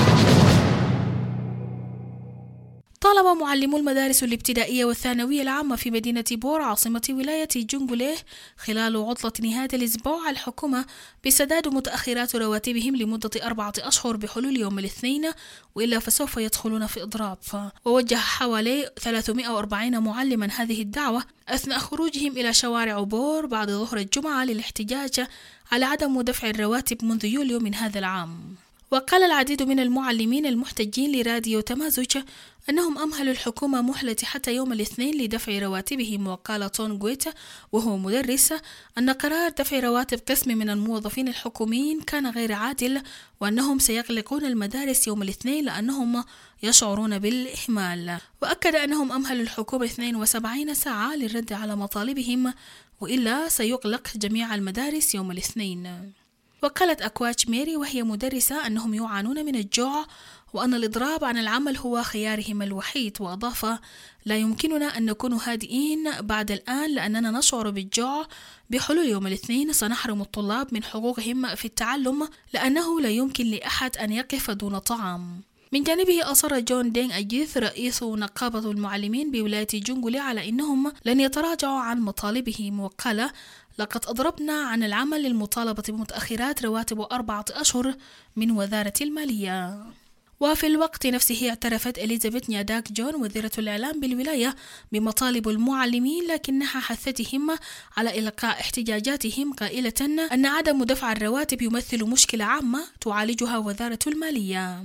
طالب معلمو المدارس الابتدائية والثانوية العامة في مدينة بور عاصمة ولاية جنجوليه خلال عطلة نهاية الأسبوع الحكومة بسداد متأخرات رواتبهم لمدة 4 أشهر بحلول يوم الاثنين، وإلا فسوف يدخلون في إضراب. ووجه حوالي 340 معلما هذه الدعوة أثناء خروجهم إلى شوارع بور بعد ظهر الجمعة للاحتجاج على عدم دفع الرواتب منذ يوليو من هذا العام. وقال العديد من المعلمين المحتجين لراديو تمازج أنهم أمهلوا الحكومة مهلة حتى يوم الاثنين لدفع رواتبهم. وقال تون غويتا وهو مدرس أن قرار دفع رواتب قسم من الموظفين الحكوميين كان غير عادل، وأنهم سيغلقون المدارس يوم الاثنين لأنهم يشعرون بالإهمال. وأكد أنهم أمهلوا الحكومة 72 ساعة للرد على مطالبهم، وإلا سيغلق جميع المدارس يوم الاثنين. وقالت أكواتش ميري وهي مدرسة أنهم يعانون من الجوع وأن الإضراب عن العمل هو خيارهم الوحيد. وأضاف: لا يمكننا أن نكون هادئين بعد الآن لأننا نشعر بالجوع. بحلول يوم الاثنين سنحرم الطلاب من حقوقهم في التعلم لأنه لا يمكن لأحد أن يقف دون طعام. من جانبه أصر جون دينغ أجيث رئيس نقابة المعلمين بولاية جنجوليه على أنهم لن يتراجعوا عن مطالبهم، وقال: لقد أضربنا عن العمل للمطالبة بمتأخرات رواتب 4 أشهر من وزارة المالية. وفي الوقت نفسه اعترفت إليزابيث نياداك جون وزيرة الإعلام بالولاية بمطالب المعلمين، لكنها حثتهم على إلقاء احتجاجاتهم قائلة أن عدم دفع الرواتب يمثل مشكلة عامة تعالجها وزارة المالية.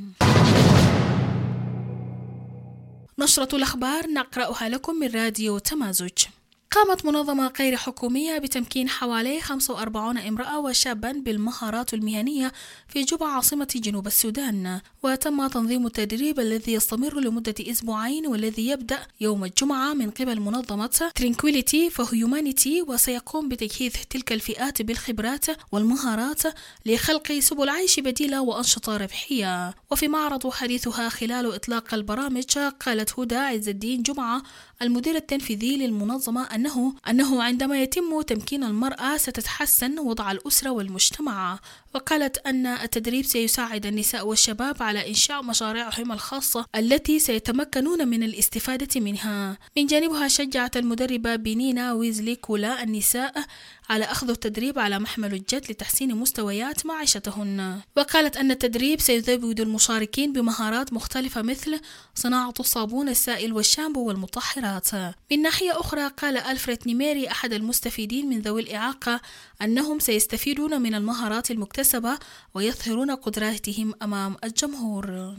نشرة الأخبار نقرأها لكم من راديو تمازج. قامت منظمة غير حكومية بتمكين حوالي 45 امرأة وشابا بالمهارات المهنية في جوبا عاصمة جنوب السودان، وتم تنظيم التدريب الذي يستمر لمدة أسبوعين والذي يبدأ يوم الجمعة من قبل منظمة Tranquility for Humanity، وسيقوم بتجهيز تلك الفئات بالخبرات والمهارات لخلق سبل عيش بديلة وأنشطة ربحية. وفي معرض حديثها خلال إطلاق البرامج قالت هدى عز الدين جمعة المدير التنفيذي للمنظمة أنه عندما يتم تمكين المرأة ستتحسن وضع الأسرة والمجتمع. وقالت أن التدريب سيساعد النساء والشباب على إنشاء مشاريعهم الخاصة التي سيتمكنون من الاستفادة منها. من جانبها شجعت المدربة بنينا ويزلي كولا النساء على أخذ التدريب على محمل الجد لتحسين مستويات معيشتهن. وقالت أن التدريب سيزود المشاركين بمهارات مختلفة مثل صناعة الصابون السائل والشامبو والمطهرات. من ناحية أخرى قال ألفريد نيميري أحد المستفيدين من ذوي الإعاقة أنهم سيستفيدون من المهارات المكتسبة ويظهرون قدراتهم أمام الجمهور.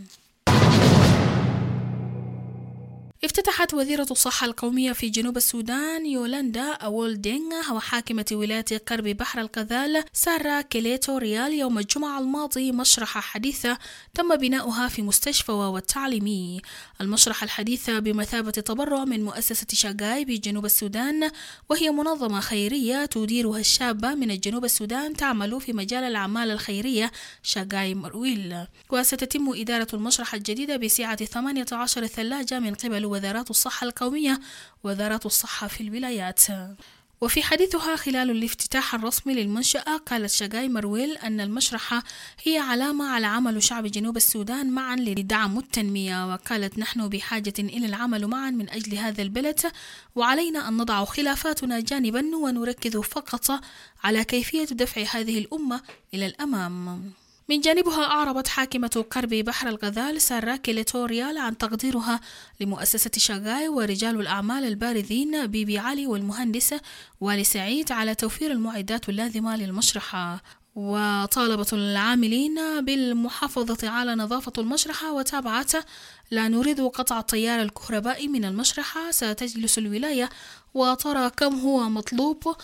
افتتحت وزيرة الصحة القومية في جنوب السودان يولاندا أولدينغ وحاكمة ولاية قرب بحر الغزال سارة كيليتو ريال يوم الجمعة الماضي مشرحة حديثة تم بناؤها في مستشفى والتعليمي. المشرحة الحديثة بمثابة تبرع من مؤسسة شاغاي بجنوب السودان، وهي منظمة خيرية تديرها الشابة من الجنوب السودان تعمل في مجال الأعمال الخيرية شاغاي مرويل. وستتم إدارة المشرحة الجديدة بسعة 18 ثلاجة من قبل وزارات الصحة القومية ووزارات الصحة في الولايات. وفي حديثها خلال الافتتاح الرسمي للمنشأة قالت شاغاي مرويل أن المشرحة هي علامة على عمل شعب جنوب السودان معا لدعم التنمية. وقالت نحن بحاجة إلى العمل معا من أجل هذا البلد، وعلينا أن نضع خلافاتنا جانبا ونركز فقط على كيفية دفع هذه الأمة إلى الأمام. من جانبها أعربت حاكمة قرب بحر الغزال سارة كيليتو ريال عن تقديرها لمؤسسة شاغاي ورجال الأعمال البارزين بيبي علي والمهندس والي سعيد على توفير المعدات اللازمة للمشرحة. وطالبت العاملين بالمحافظة على نظافة المشرحة وتابعت لا نريد قطع التيار الكهربائي من المشرحة، ستجلس الولاية وترى كم هو مطلوب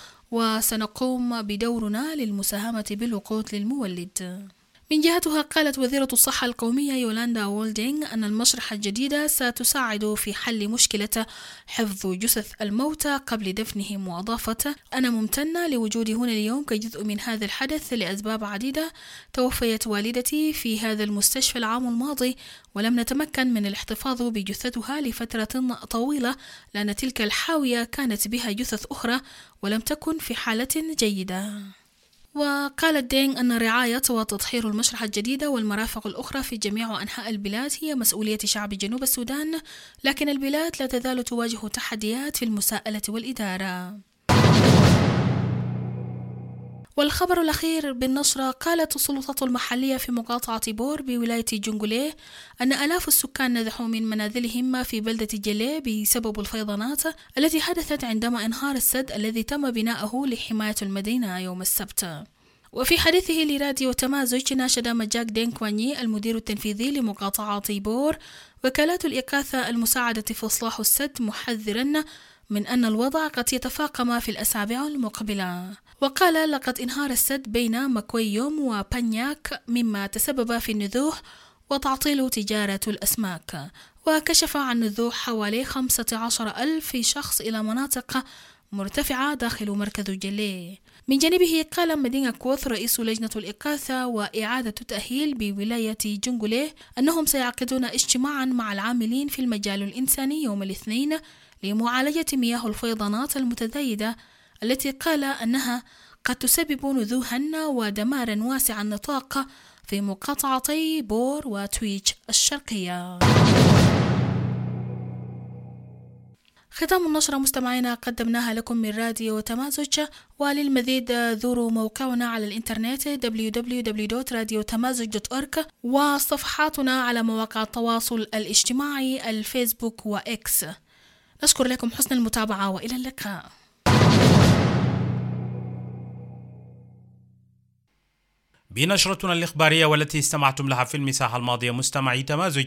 وسنقوم بدورنا للمساهمة بالوقود للمولد. من جهتها قالت وزيرة الصحة القومية يولاندا وولدينغ أن المشرحة الجديدة ستساعد في حل مشكلة حفظ جثث الموتى قبل دفنهم. وأضافت أنا ممتنة لوجودي هنا اليوم كجزء من هذا الحدث لأسباب عديدة. توفيت والدتي في هذا المستشفى العام الماضي ولم نتمكن من الاحتفاظ بجثتها لفترة طويلة لأن تلك الحاوية كانت بها جثث أخرى ولم تكن في حالة جيدة. وقالت دينغ أن رعاية وتطهير المشرحة الجديدة والمرافق الأخرى في جميع أنحاء البلاد هي مسؤولية شعب جنوب السودان، لكن البلاد لا تزال تواجه تحديات في المساءلة والإدارة. والخبر الأخير بالنشرة قالت السلطات المحلية في مقاطعة بور بولاية جنجوليه أن آلاف السكان نزحوا من منازلهم في بلدة جليه بسبب الفيضانات التي حدثت عندما انهار السد الذي تم بناؤه لحماية المدينة يوم السبت. وفي حديثه لراديو تمازج ناشد مجاك دين كواني المدير التنفيذي لمقاطعة بور وكالات الإغاثة المساعدة في إصلاح السد، محذرا من أن الوضع قد يتفاقم في الأسابيع المقبلة. وقال لقد انهار السد بين مكويوم وبانياك مما تسبب في النزوح وتعطيل تجارة الأسماك. وكشف عن نزوح حوالي 15,000 شخص إلى مناطق مرتفعة داخل مركز جليه. من جانبه قال مدينة كوث رئيس لجنة الإغاثة وإعادة التأهيل بولاية جنجوليه أنهم سيعقدون اجتماعا مع العاملين في المجال الإنساني يوم الاثنين لمعالجة مياه الفيضانات المتزايدة التي قال أنها قد تسبب نزوحا ودمارا واسع النطاق في مقاطعتي بور وتويتش الشرقية. ختام النشرة مستمعينا قدمناها لكم من راديو تمازج، وللمزيد زوروا موقعنا على الإنترنت www.radiotamazج.org وصفحاتنا على مواقع التواصل الاجتماعي الفيسبوك وإكس. نشكر لكم حسن المتابعة وإلى اللقاء. بنشرتنا الإخبارية والتي استمعتم لها في المساحة الماضية مستمعي تمازج،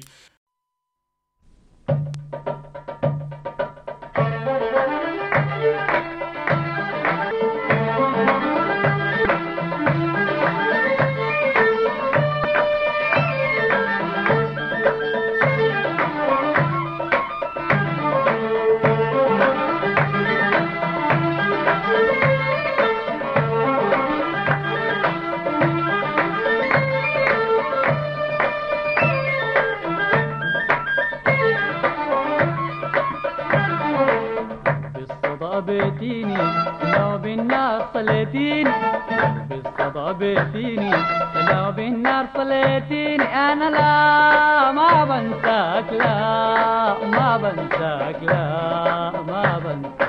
بيتيني لو بالنار صليتيني، بالصدى بيتيني لو بالنار صليتيني، أنا لا ما بنساك، لا ما بنساك، لا ما بنساك.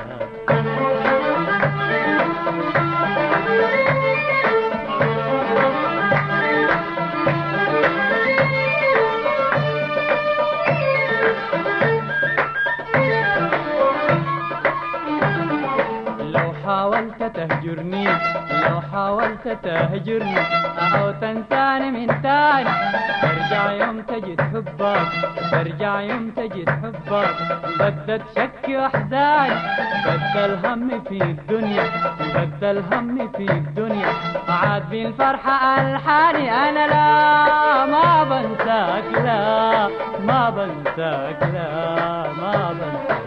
حاولت تهجرني، لو حاولت تهجرني أو تنساني من تاني، برجع يوم تجد حبك، برجع يوم تجد حبك، بدل شكي وأحزاني، بدل همي في الدنيا، بدل همي في الدنيا، عاد بالفرحة ألحاني، أنا لا ما بنساك، لا ما بنساك، لا ما بنساك.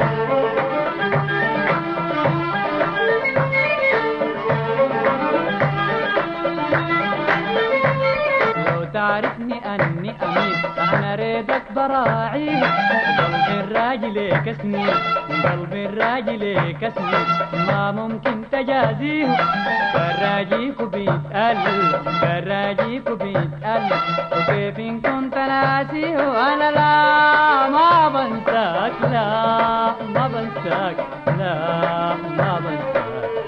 تعرفني أني أمين، أنا ريدك براعيني، قلبي الراجل كسني، قلبي الراجل كسني، ما ممكن تجازيه، براجيك بيتقل، براجيك بيتقل، وكيف إن كنت ناسيه، أنا لا ما بنساك، لا ما بنساك، لا ما بنساك.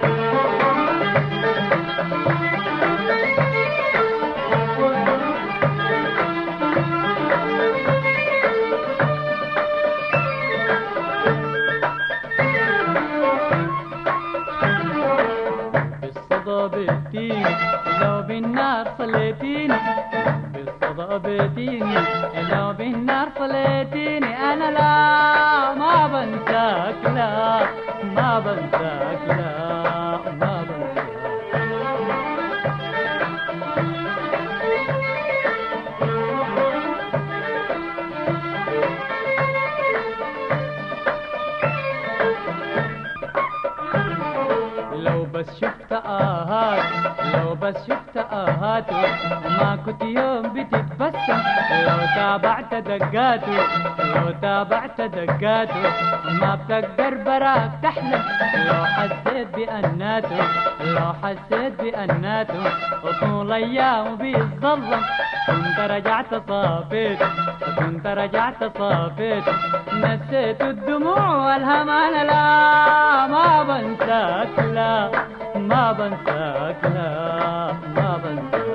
بيتيني لو بالنار صليتيني، بالصدى بيتيني لو بالنار صليتيني، أنا لا ما بنساك، لا ما بنساك، لا ما بنساك. لو بس شفت آهات، لو بس شفت آهاته ما كنت يوم بتتبسم، لو تابعت دقاته، لو تابعت دقاته ما بتقدر براك تحلم، لو حسيت بأناته، لو حسيت بأناته وطول أيام بيتظلم، كنت رجعت صافيت، كنت رجعت صافيت، نسيت الدموع والهم، أنا لا ما بنساك، لا ما بنساك، لا ما بنساك.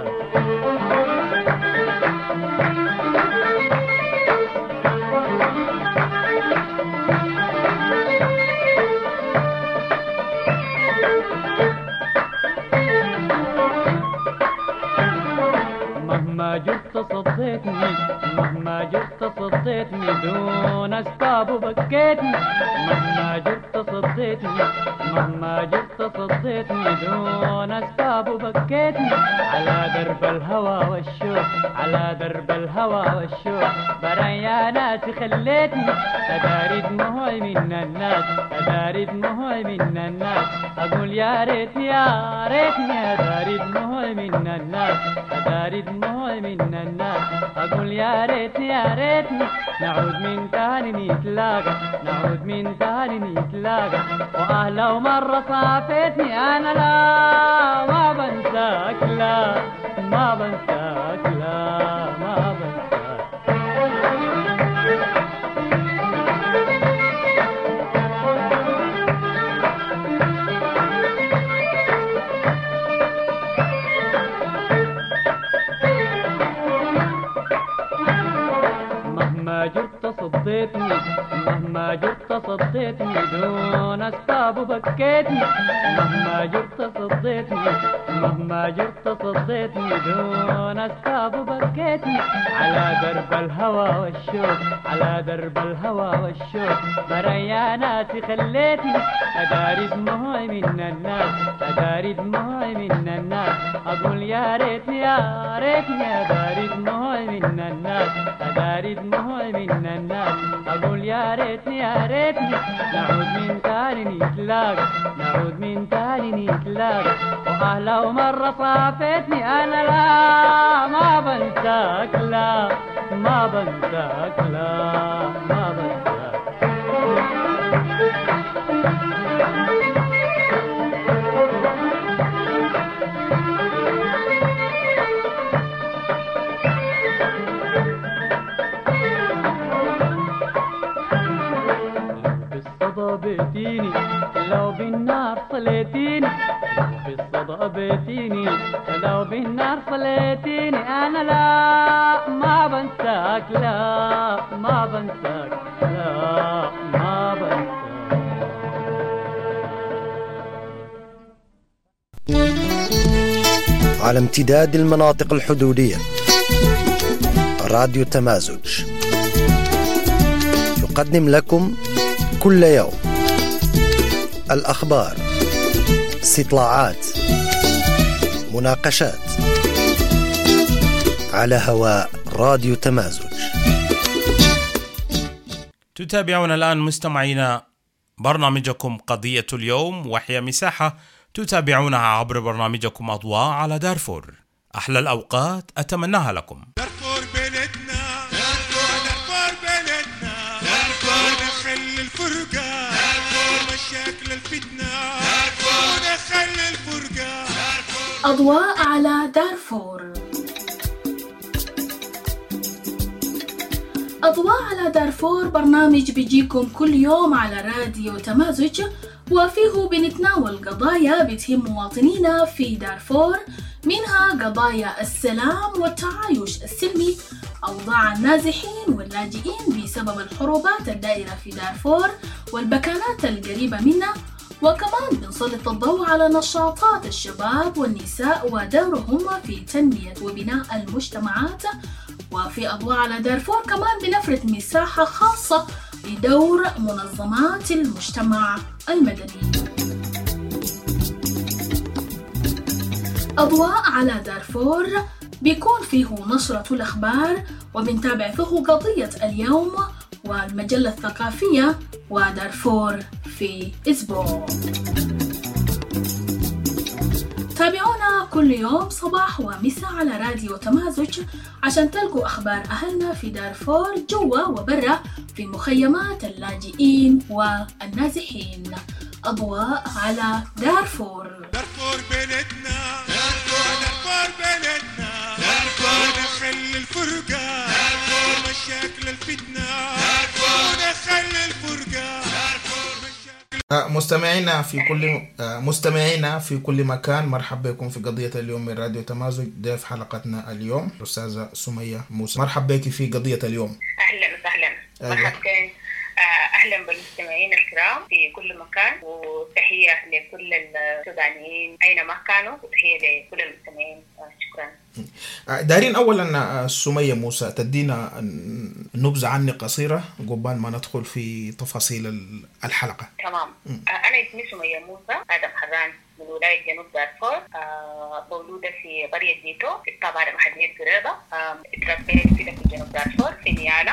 مهما جبت صديتني، مهما جبت صديتني دون أسباب وبكيتني، مهما جبت صديتني، مهما جبت صديتني دون أسباب وبكيتني، على درب الهوى والشوق، على درب الهوى والشوق بريا ناس خليتني، أداري دموعي من الناس، أداري دموعي من الناس، أقول يا ريتني يا ريتني، أداري دموعي من الناس، أداري دموعي من الناس، أقول يا ريتني يا ريتني نعود من تاني نتلاقى، نعود من تاني نتلاقى، وأهلا مرة صافيتني، أنا لا ما بنساك، لا ما بنساك، لا ما بنساك. تصديتني مهما جرت صديتني دون أسباب بكيتني مهما جرت صديتني مهما جرت صديتني دون أسباب بكيتني على درب الهوى والشوق على درب الهوى والشوق بريا ناسي خليتني أداري دموعي من الناس أداري دموعي من الناس أقول يا ريتني يا ريتني أداري دموعي من الناس أداري دموعي من الناس أقول يا ريتني يا ريتني نعود من تاني نتلاقى نعود من تاني نتلاقى لو مرة صافتني أنا لا ما بنساك لا ما بنساك لا ما بنساك بالصدى بيتيني لو بالنار صليتيني بالصدى بيتيني لو بالنار صليتيني أنا لا ما بنساك لا ما بنساك لا ما بنساك. على امتداد المناطق الحدودية راديو تمازج يقدم لكم كل يوم الأخبار، استطلاعات، مناقشات على هواء راديو تمازج. تتابعون الآن مستمعينا برنامجكم قضية اليوم، وهي مساحة تتابعونها عبر برنامجكم أضواء على دارفور. أحلى الأوقات أتمناها لكم. دارفور بلدنا، دارفور بلدنا، ونخلي الفرقة، مشاكل الفتنة، ونخلي الفرقة. أضواء على دارفور. أضواء على دارفور برنامج بيجيكم كل يوم على راديو تمازج، وفيه بنتناول قضايا بتهم مواطنينا في دارفور، منها قضايا السلام والتعايش السلمي، أوضاع النازحين واللاجئين بسبب الحروبات الدائرة في دارفور والبكانات القريبة منها، وكمان بنسلط الضوء على نشاطات الشباب والنساء ودورهم في تنمية وبناء المجتمعات. وفي أضواء على دارفور كمان بنفرد مساحة خاصة لدور منظمات المجتمع المدني. أضواء على دارفور بيكون فيه نشرة الأخبار، وبنتابع فيه قضية اليوم والمجلة الثقافية ودارفور في أسبوع. تابعونا كل يوم صباح ومساء على راديو تمازج عشان تلقوا أخبار أهلنا في دارفور جوا وبرا في مخيمات اللاجئين والنازحين. أضواء على دارفور. دارفور بلدنا، دارفور بلدنا، ونخلي الفرقة، مشاكل الفتنة، ونخلي الفرقة. مستمعينا في كل مكان، مرحبا بكم في قضية اليوم من راديو تمازج. ضيف حلقتنا اليوم الأستاذة سمية موسى. مرحبا بك في قضية اليوم. أهلا وسهلا. مرحبا. أهلا بالمستمعين الكرام في كل مكان، وتحية لكل السودانيين أينما كانوا، وتحية لكل المستمعين. شكرا. دارين أولا سمية موسى تدينا نبذة عني قصيرة قبل ما ندخل في تفاصيل الحلقة. تمام. أنا اسمي سمية موسى آدم حران من ولاية جنوب دارفور، مولودة في قرية ديتو في الطابعة محلية قريبة. اتربيت في جنوب دارفور في نيالا.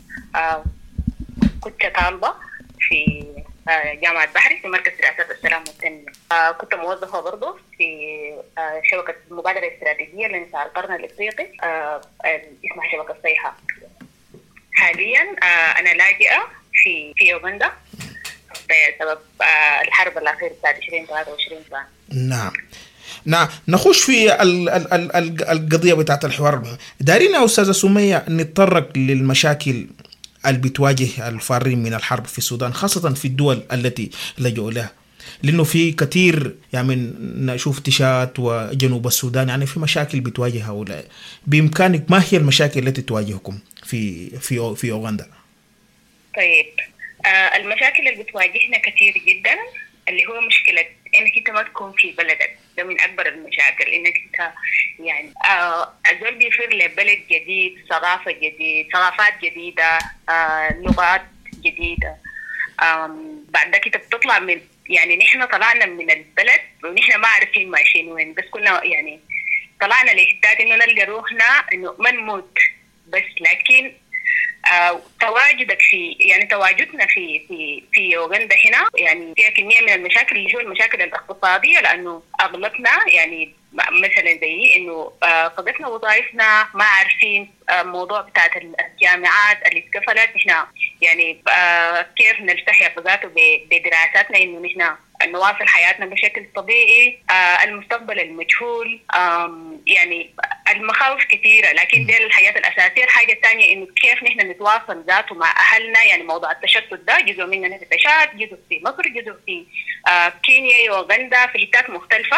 كنت طالبة في جامعة بحري في مركز دراسات السلام والتنمية. كنت موظفة برضو في شبكة المبادرة الاستراتيجية لنساء القرن الإفريقي اسمها شبكة صيحة. حاليا أنا لاجئة في يوغندا بسبب الحرب الأخيرة بتاعت 2023. نعم. نخش في القضية بتاعت الحوار. دارين يا أستاذة سمية نتطرق للمشاكل اللي بتواجه الفارين من الحرب في السودان، خاصة في الدول التي لجؤوا لها، لأنه في كثير يعني نشوف تشات وجنوب السودان يعني في مشاكل بتواجه هؤلاء. بإمكانك ما هي المشاكل التي تواجهكم في أوغندا؟ طيب المشاكل اللي بتواجهنا كتير جدا، اللي هو مشكلة انك انت ما تكون في بلدك، ده من اكبر المشاكل. انك انت يعني الزول بيفر لبلد جديد، ثقافات جديدة، لغات جديدة. بعد كده بتطلع من يعني نحن طلعنا من البلد ونحن ما عارفين ماشيين وين، بس كنا يعني طلعنا لإحداد إنه نلقى روحنا إنه ما نموت بس، لكن تواجدك تواجدنا في يوغندا هنا يعني فيها كمية من المشاكل اللي هو المشاكل الاقتصادية، لأنه أغلبنا يعني مثلا زي إنه فقدنا وظائفنا، ما عارفين موضوع بتاعت الجامعات اللي اتقفلت. نحن يعني كيف نلتحق ذاته بدراساتنا إنه نحن نواصل حياتنا بشكل طبيعي. المستقبل المجهول، يعني المخاوف كثيرة، لكن دي الحياة الأساسية. الحاجة الثانية إنه كيف نحن نتواصل ذاته مع أهلنا، يعني موضوع التشتت ده جزء مننا في تشاد، جزء في مصر، جزء في كينيا، يوغندا، في حتات مختلفة.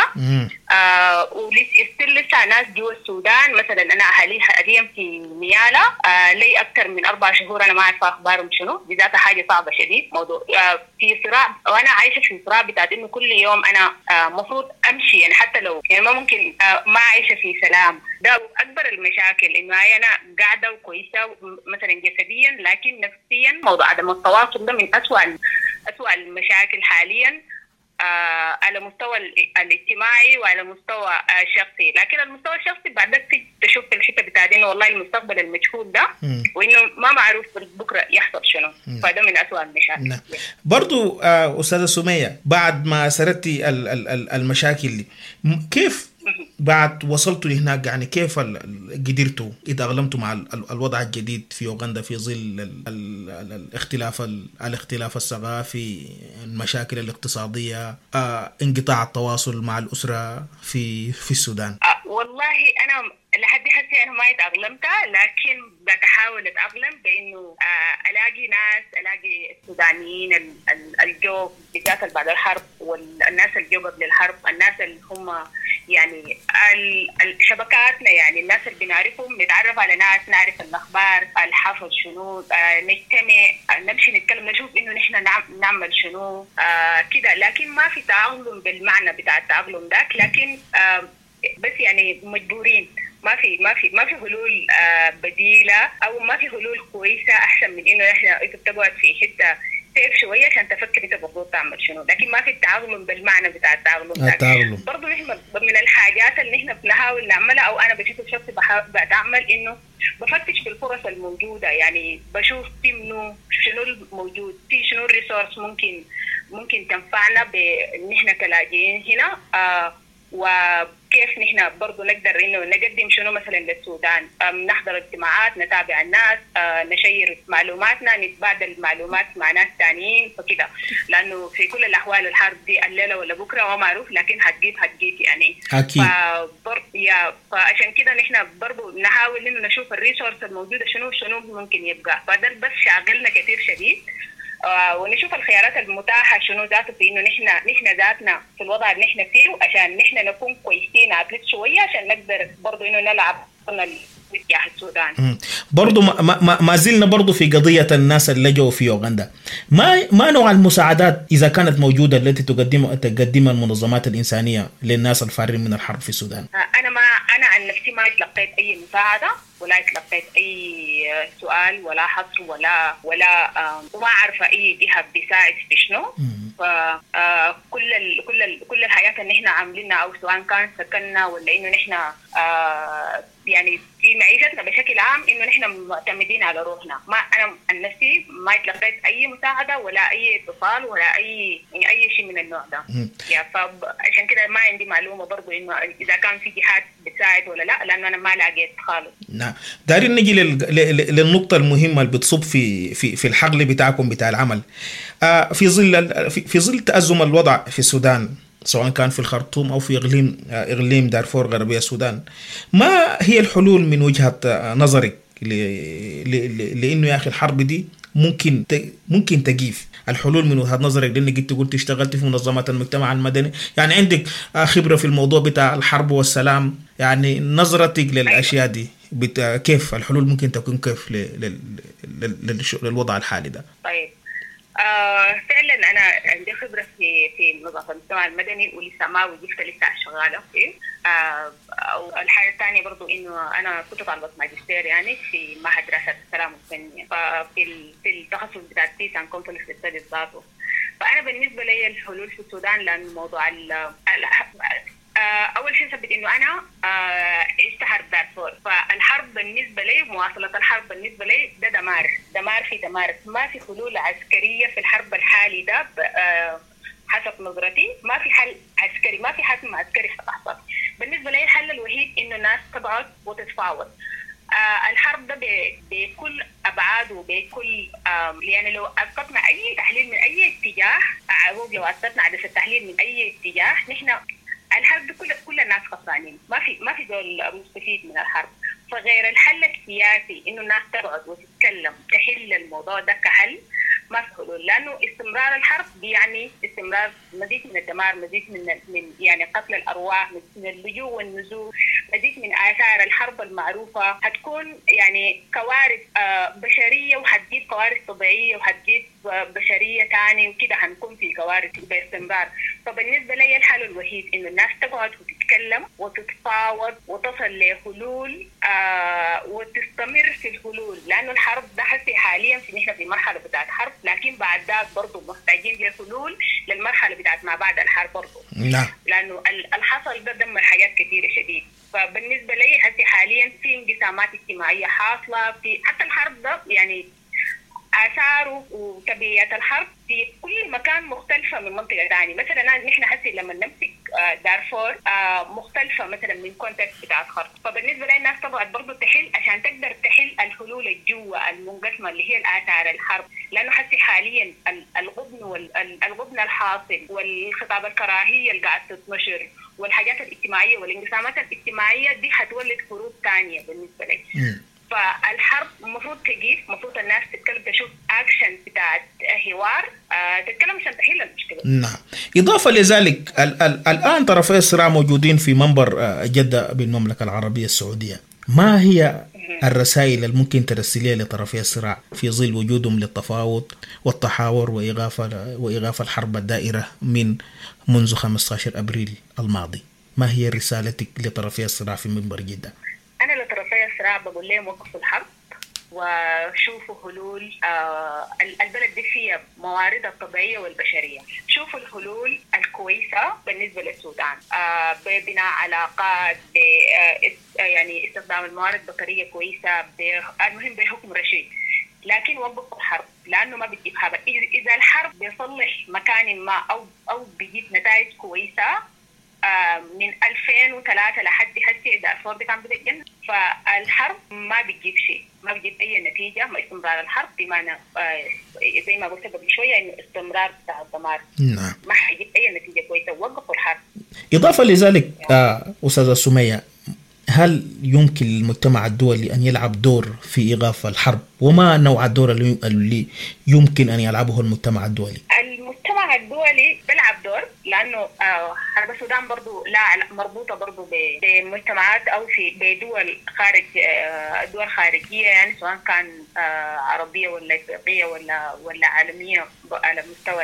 ولسه ناس جوا السودان، مثلا أنا أهلي حاليا في نيالا، لي أكثر من 4 شهور أنا ما أعرف أخبارهم شنو، بذات حاجة صعبة شديد. موضوع في صراع، وأنا عايشة في صراع بتاعت إنه كل يوم أنا مفروض أمشي، يعني حتى لو يعني ما ممكن ما عايشة في سلام. ده أكبر المشاكل، إنه أنا قاعدة وكويسة مثلا جسديا، لكن نفسيا موضوع عدم التواصل ده من أسوأ المشاكل حاليا على مستوى الاجتماعي وعلى مستوى الشخصي. لكن المستوى الشخصي بعدك تشوف الحته بتاعت انه والله المستقبل المجهول ده، وانه ما معروف بكره يحصل شنو، فده من اسوء المشاكل. برضو استاذه سميه، بعد ما سردتي المشاكل دي، كيف بعد وصلتوا لهناك يعني كيف قدرتوا اتأقلمتوا مع الوضع الجديد في يوغندا في ظل الاختلاف الثقافي، المشاكل الاقتصادية، انقطاع التواصل مع الأسرة في السودان؟ والله أنا لحد هسه أنا ما اتأقلمت، لكن بتحاول أتأقلم بإنه ألاقي السودانيين الجو بالذات بعد الحرب، والناس الجو قبل الحرب، الناس اللي هم يعني شبكاتنا، يعني الناس اللي بنعرفهم، نتعرف على ناس، نعرف الأخبار، الحافظ شنو، نجتمع، نمشي نتكلم، نشوف إنه نحن نعمل شنو كده. لكن ما في تعاون بالمعنى بتاع التعاون ذاك، لكن بس يعني مجبورين. ما في حلول بديلة، أو ما في حلول كويسة أحسن من إنه إنت بتقعد في حتة سيف شوية عشان تفكر إنت المفروض تعمل شنو، لكن ما في التعاون بالمعنى بتاع التعاون. برضو نحن من الحاجات اللي نحن بنحاول نعملها، أو أنا بشوف شخصي بعمل إنه بفتش في الفرص الموجودة، يعني بشوف في شنو الموجود، في شنو الريسورس ممكن تنفعنا بإن نحن كلاجئين هنا، وكيف نحن برضو نقدر إنه نقدم شنو مثلا للسودان. نحضر اجتماعات، نتابع الناس، نشير معلوماتنا، نتبادل معلومات مع ناس تانيين فكده، لأنه في كل الأحوال الحرب دي الليلة ولا بكرة ما معروف، لكن هتجيب يعني أكيد. فعشان كده نحن برضو نحاول إنه نشوف الريسورس الموجودة شنو ممكن يبقى، فده بس شاغلنا كثير شديد. ونشوف الخيارات المتاحة شنو ذاته، في إنه نحن ذاتنا في الوضع اللي نحن فيه، عشان نحن نكون كويسين عبلت شوية، عشان نقدر برضو إنه نلعب اتجاه السودان. برضو ما زلنا برضو في قضية الناس اللي لجوا في يوغندا. ما نوع المساعدات إذا كانت موجودة التي تقدمها المنظمات الإنسانية للناس الفارين من الحرب في السودان؟ أنا عن نفسي ما تلقيت أي مساعدة، ولا تلقيت أي سؤال ولا حصر وما عارفة أي جهة بيساعد في شنو. كل الحياة اللي نحن عاملينها، أو سواء كان سكننا ولا إنه نحن يعني في معيشتنا بشكل عام، إنه نحن معتمدين على روحنا. أنا عن نفسي ما تلقيت أي مساعدة ولا أي اتصال ولا أي شيء من النوع ده. يعني فعشان كده ما عندي معلومة برضو إنه إذا كان في جهات بتساعد ولا لا، لأنه أنا ما لقيت خالص. نعم، دارين نجي للنقطة المهمة اللي بتصب في الحقل بتاعكم بتاع العمل. في ظل تأزم الوضع في السودان، سواء كان في الخرطوم أو في إقليم دارفور غربية السودان، ما هي الحلول من وجهة نظرك لأنه يا أخي الحرب دي ممكن تجيف؟ الحلول من وجهة نظرك، لأنك قلت اشتغلت في منظمات المجتمع المدني، يعني عندك خبرة في الموضوع بتاع الحرب والسلام، يعني نظرتك للأشياء دي كيف الحلول ممكن تكون كيف للوضع الحالي ده؟ طيب فعلا انا عندي خبره في نظافه المجتمع المدني ولسه ما وظيفتي لسه شغاله فيه. الحاجه الثانيه برضو انه انا كنت طالبه ماجستير يعني في معهد دراسات السلام والتنميه في التخصص بتاع بيس اند كونفليكت ستاديز ذاته. فانا بالنسبه لي الحلول في السودان لان موضوع اول شيء ثبت انه انا عشت حرب دارفور، فالحرب بالنسبه لي مواصله الحرب بالنسبه لي ده دمار في دمار. ما في حلول عسكريه في الحرب الحالي ده حسب نظرتي. ما في حل عسكري، ما في حل عسكري حتحصل. بالنسبه لي الحل الوحيد انه الناس تقعد وتتفاوض. الحرب ده بكل ابعاده بكل يعني لو اسقطنا اي تحليل من اي اتجاه، لو اسقطنا عدسه التحليل من اي اتجاه، نحن الحرب كل الناس خسرانين. ما في دول مستفيد من الحرب. فغير الحل السياسي انه الناس تقعد وتتكلم تحل الموضوع ده كحل، ما في حلول. لانه استمرار الحرب يعني استمرار مزيد من الدمار، مزيد من يعني قتل الارواح، مزيد من اللجوء والنزوح، مزيد من اثار الحرب المعروفه. هتكون يعني كوارث بشريه، وهتجيب كوارث طبيعيه، وهتجيب بشريه ثاني، وكده هنكون في كوارث باستمرار. فبالنسبه لي الحل الوحيد انه الناس تقعد وتتكلم وتتفاوض وتصل لحلول وتستمر في الحلول. لانه الحرب ده حسي حاليا نحن في مرحله بتاعت حرب، لكن بعد ذاك برضه محتاجين لحلول للمرحله بتاعت ما بعد الحرب برضه. نعم. لانه الحصل ده دمر حاجات كثيره شديد. فبالنسبه لي حسي حاليا في انقسامات اجتماعيه حاصله في حتى الحرب ده، يعني آثاره وتبعيات الحرب في كل مكان مختلفة من منطقة ثانية. مثلا نحن حسي لما نمسك دارفور مختلفة مثلا من كونتكست بتاع الخرط. فبالنسبة لي الناس طبعا برضو تحل عشان تقدر تحل الحلول الجوة المنقسمة اللي هي الآثار الحرب. لأنه حسي حاليا الغبن الحاصل والخطاب الكراهية اللي قاعد تتنشر والحاجات الاجتماعية والانقسامات الاجتماعية دي حتولد حروب ثانية بالنسبة لي. فالحرب المفروض تجي، المفروض الناس تتكلم، تشوف اكشن بتاعت حوار تتكلم عشان تحل المشكله. نعم. اضافه لذلك الان طرفي الصراع موجودين في منبر جده بالمملكه العربيه السعوديه. ما هي الرسائل الممكن ترسليها لطرفي الصراع في ظل وجودهم للتفاوض والتحاور وايقاف الحرب الدائره منذ 15 ابريل الماضي؟ ما هي رسالتك لطرفي الصراع في منبر جده؟ أنا لطرفي الصراع بقول لهم وقفوا الحرب وشوفوا حلول. البلد دي فيها مواردها الطبيعية والبشرية. شوفوا الحلول الكويسة بالنسبة للسودان ببناء علاقات، يعني استخدام الموارد بطريقة كويسة، المهم بحكم رشيد. لكن وقفوا الحرب لأنه ما بتجيب حاجة. إذا الحرب بيصلح مكان ما أو بيجيب نتائج كويسة من 2003 لحد هسه دارفور دي كان بدأ جنة. فالحرب ما بتجيب شيء، ما بتجيب أي نتيجة. ما استمرار الحرب بمعنى زي ما قلت قبل شوية إنه استمرار بتاع الدمار. نعم. ما حيجيب أي نتيجة كويسة. وقفوا الحرب. إضافة لذلك أستاذة سمية، هل يمكن للمجتمع الدولي أن يلعب دور في إيقاف الحرب؟ وما نوع الدور اللي يمكن أن يلعبه المجتمع الدولي؟ المجتمع الدولي بيلعب دور لأنه حرب السودان برضو لا مربوطة برضو بمجتمعات أو بدول دول خارجية، يعني سواء كان عربية ولا إفريقية ولا عالمية على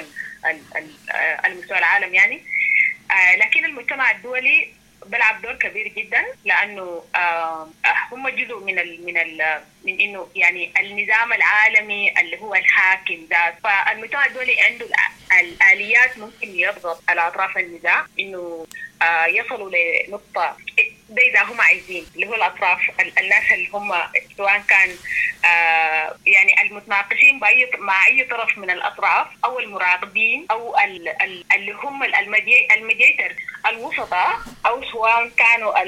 المستوى العالم يعني. لكن المجتمع الدولي بلعب دور كبير جدا لانه هم جزء من انه يعني النظام العالمي اللي هو الحاكم ذات. فالمجتمع الدولي عنده الاليات ممكن يضغط على اطراف النزاع انه يصلوا لنقطه ده اذا هم عايزين، اللي هو الاطراف الناس اللي هم سواء كان يعني المتناقشين مع اي طرف من الاطراف او المراقبين او اللي هم الميديتر الوسطاء، او سواء كانوا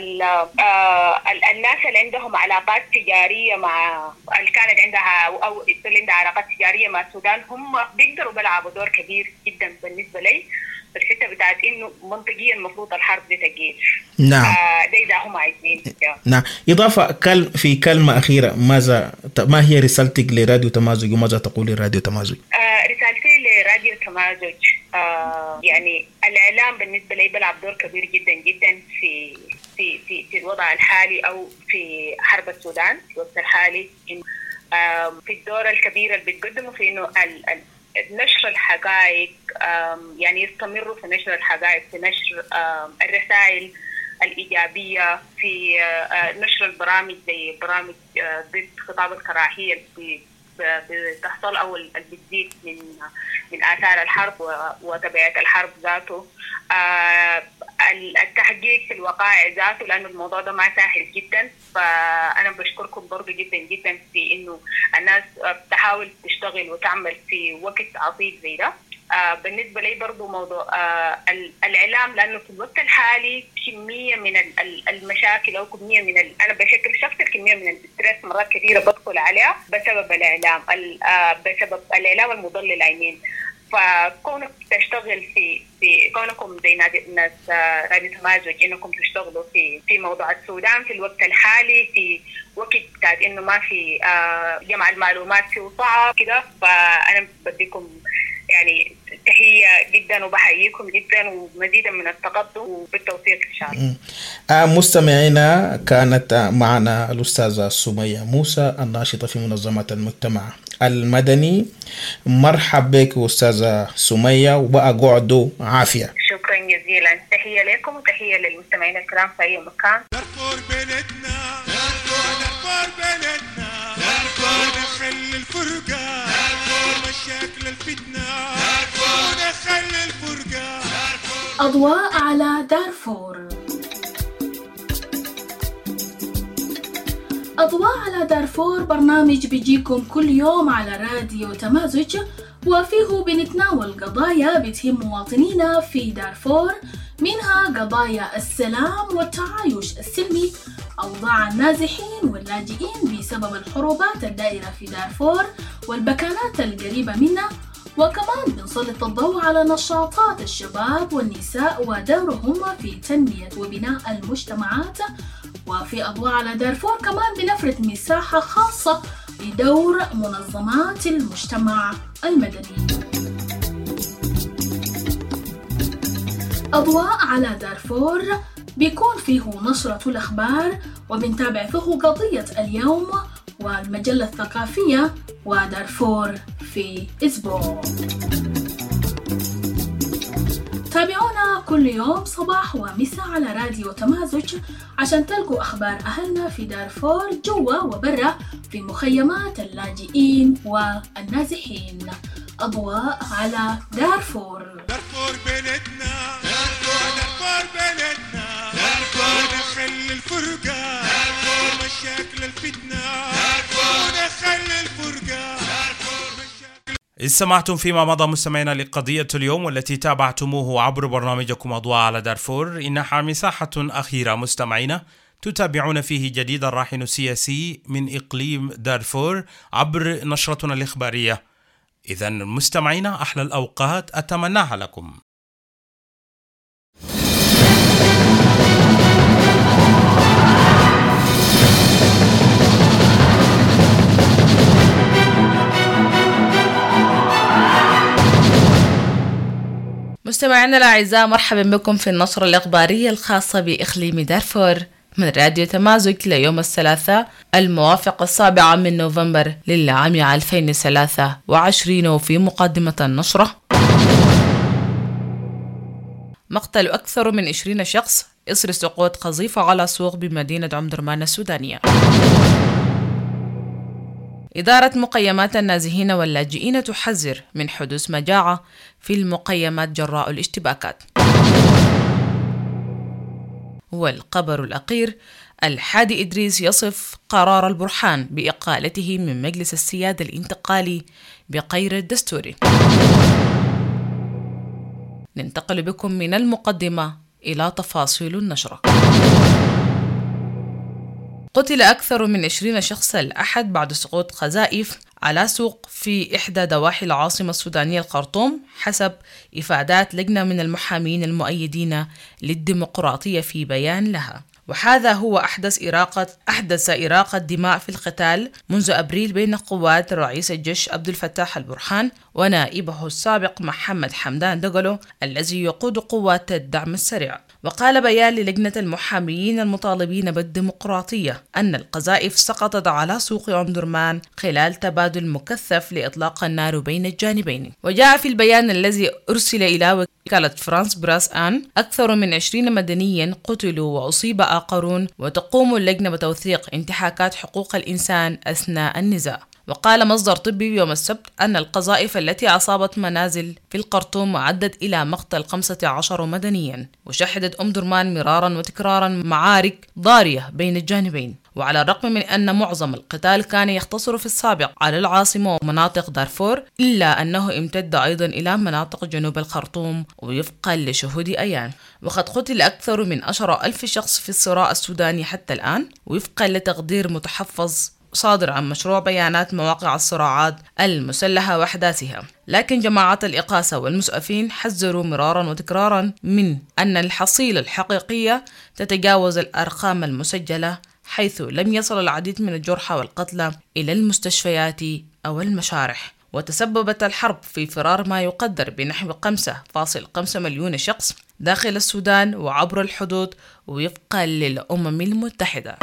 الناس اللي عندهم علاقات تجاريه مع اللي كانت عندها او اللي عندها علاقات تجاريه مع السودان. هم بيقدروا بيلعبوا دور كبير جدا بالنسبه لي في الحته بتاعت انه منطقيا المفروض الحرب دي تجيب. نعم. ده اذا هم عايزين. نعم. اضافه في كلمه اخيره، ما هي رسالتك لراديو تمازج وماذا تقول لراديو تمازج؟ رسالتي لراديو تمازج يعني الاعلام بالنسبه لي بيلعب دور كبير جدا جدا في في الوضع الحالي أو في حرب السودان في الوقت الحالي، في الدور الكبير اللي بتقدمه في إنه نشر الحقائق، يعني يستمروا في نشر الحقائق، في نشر الرسائل الإيجابية، في نشر البرامج زي برامج ضد خطاب الكراهية بتحصل أو بتزيد من آثار الحرب وتبعات الحرب ذاته، التحقيق في الوقائع ذاته، لأنه الموضوع ده ما سهل جدا. فأنا بشكركم برضو جدا جدا في إنه الناس تحاول تشتغل وتعمل في وقت عصيب زي ده. بالنسبة لي برضو موضوع الإعلام، لأنه في الوقت الحالي كمية من المشاكل أو كمية من أنا بشكل شخصي كمية من الاسترس مرات كثيرة بدخل عليها بسبب الإعلام، بسبب الإعلام المضلل للعينين. فكونك تشتغل في كونكم زي ناس راديو تمازج انكم تشتغلوا في موضوع السودان في الوقت الحالي، في وقت بتاعت انه ما في جمع المعلومات فيه صعب كده، فانا بديكم يعني تحية جدا وبحييكم جدا ومزيدا من التقدم وبالتوفيق إن شاء الله. مستمعينا، كانت معنا الأستاذة سمية موسى الناشطة في منظمة المجتمع المدني. مرحبا بك أستاذة سمية، وبقى قعدوا عافية. شكرا جزيلا، تحية لكم وتحية للمستمعين الكرام في أي مكان. دارفور بلدنا، دارفور بلدنا، ونخلي الفرقة، مشاكل الفتنة، ونخلي الفرقة. أضواء على دارفور. أضواء على دارفور برنامج بيجيكم كل يوم على راديو تمازج، وفيه بنتناول قضايا بتهم مواطنينا في دارفور، منها قضايا السلام والتعايش السلمي، أوضاع النازحين واللاجئين بسبب الحروبات الدائرة في دارفور والبكانات القريبة منها، وكمان بنسلط الضوء على نشاطات الشباب والنساء ودورهم في تنمية وبناء المجتمعات. وفي أضواء على دارفور كمان بنفرد مساحة خاصة لدور منظمات المجتمع المدني. أضواء على دارفور بيكون فيه نشرة الأخبار، وبنتابع فيه قضية اليوم والمجلة الثقافية ودارفور في أسبوع. تابعونا كل يوم صباح ومساء على راديو تمازج عشان تلقوا أخبار أهلنا في دارفور جوا وبرا في مخيمات اللاجئين والنازحين. أضواء على دارفور. دارفور بلدنا، دارفور بلدنا، ونخلي الفرقة، مشاكل الفتنة، ونخلي الفرقة. استمعتم فيما مضى مستمعينا لقضية اليوم والتي تابعتموه عبر برنامجكم أضواء على دارفور. إنها مساحة أخيرة مستمعينا تتابعون فيه جديد الراهن السياسي من إقليم دارفور عبر نشرتنا الإخبارية. إذن مستمعينا، أحلى الأوقات أتمناها لكم. مستمعينا الأعزاء، مرحبا بكم في النشرة الإخبارية الخاصة بإقليم دارفور من راديو تمازج ليوم الثلاثاء الموافق 7 من نوفمبر للعام 2023. وفي مقدمة النشرة: مقتل أكثر من 20 شخص إثر سقوط قذيفة على سوق بمدينة أم درمان السودانية. إدارة مقيمات النازحين واللاجئين تحذر من حدوث مجاعة في المقيمات جراء الاشتباكات. والخبر الأخير: الحادي إدريس يصف قرار البرهان بإقالته من مجلس السيادة الانتقالي بغير الدستوري. ننتقل بكم من المقدمة إلى تفاصيل النشرة. قتل أكثر من 20 شخص الأحد بعد سقوط قذائف على سوق في إحدى ضواحي العاصمة السودانية الخرطوم، حسب إفادات لجنة من المحامين المؤيدين للديمقراطية في بيان لها. وهذا هو أحدث إراقة دماء في القتال منذ أبريل بين قوات رئيس الجيش عبد الفتاح البرهان ونائبه السابق محمد حمدان دقلو الذي يقود قوات الدعم السريع. وقال بيان للجنة المحاميين المطالبين بالديمقراطية أن القذائف سقطت على سوق أم درمان خلال تبادل مكثف لإطلاق النار بين الجانبين. وجاء في البيان الذي أرسل إلى وكالة فرانس براس أن أكثر من 20 مدنيا قتلوا وأصيب آخرون، وتقوم اللجنة بتوثيق انتهاكات حقوق الإنسان أثناء النزاع. وقال مصدر طبي يوم السبت أن القذائف التي أصابت منازل في الخرطوم عدت إلى مقتل 15 مدنيا. وشهدت أم درمان مرارا وتكرارا معارك ضارية بين الجانبين. وعلى الرغم من أن معظم القتال كان يقتصر في السابق على العاصمة ومناطق دارفور، إلا أنه امتد أيضا إلى مناطق جنوب الخرطوم وفقا لشهود أيان. وقد قتل أكثر من 10,000 شخص في الصراع السوداني حتى الآن، وفقا لتقدير متحفظ صادر عن مشروع بيانات مواقع الصراعات المسلحة وأحداثها. لكن جماعات الإقاصة والمسعفين حذروا مرارا وتكرارا من أن الحصيلة الحقيقية تتجاوز الأرقام المسجلة، حيث لم يصل العديد من الجرحى والقتلى إلى المستشفيات أو المشارح. وتسببت الحرب في فرار ما يقدر بنحو 5.5 مليون شخص داخل السودان وعبر الحدود وفقا للأمم المتحدة.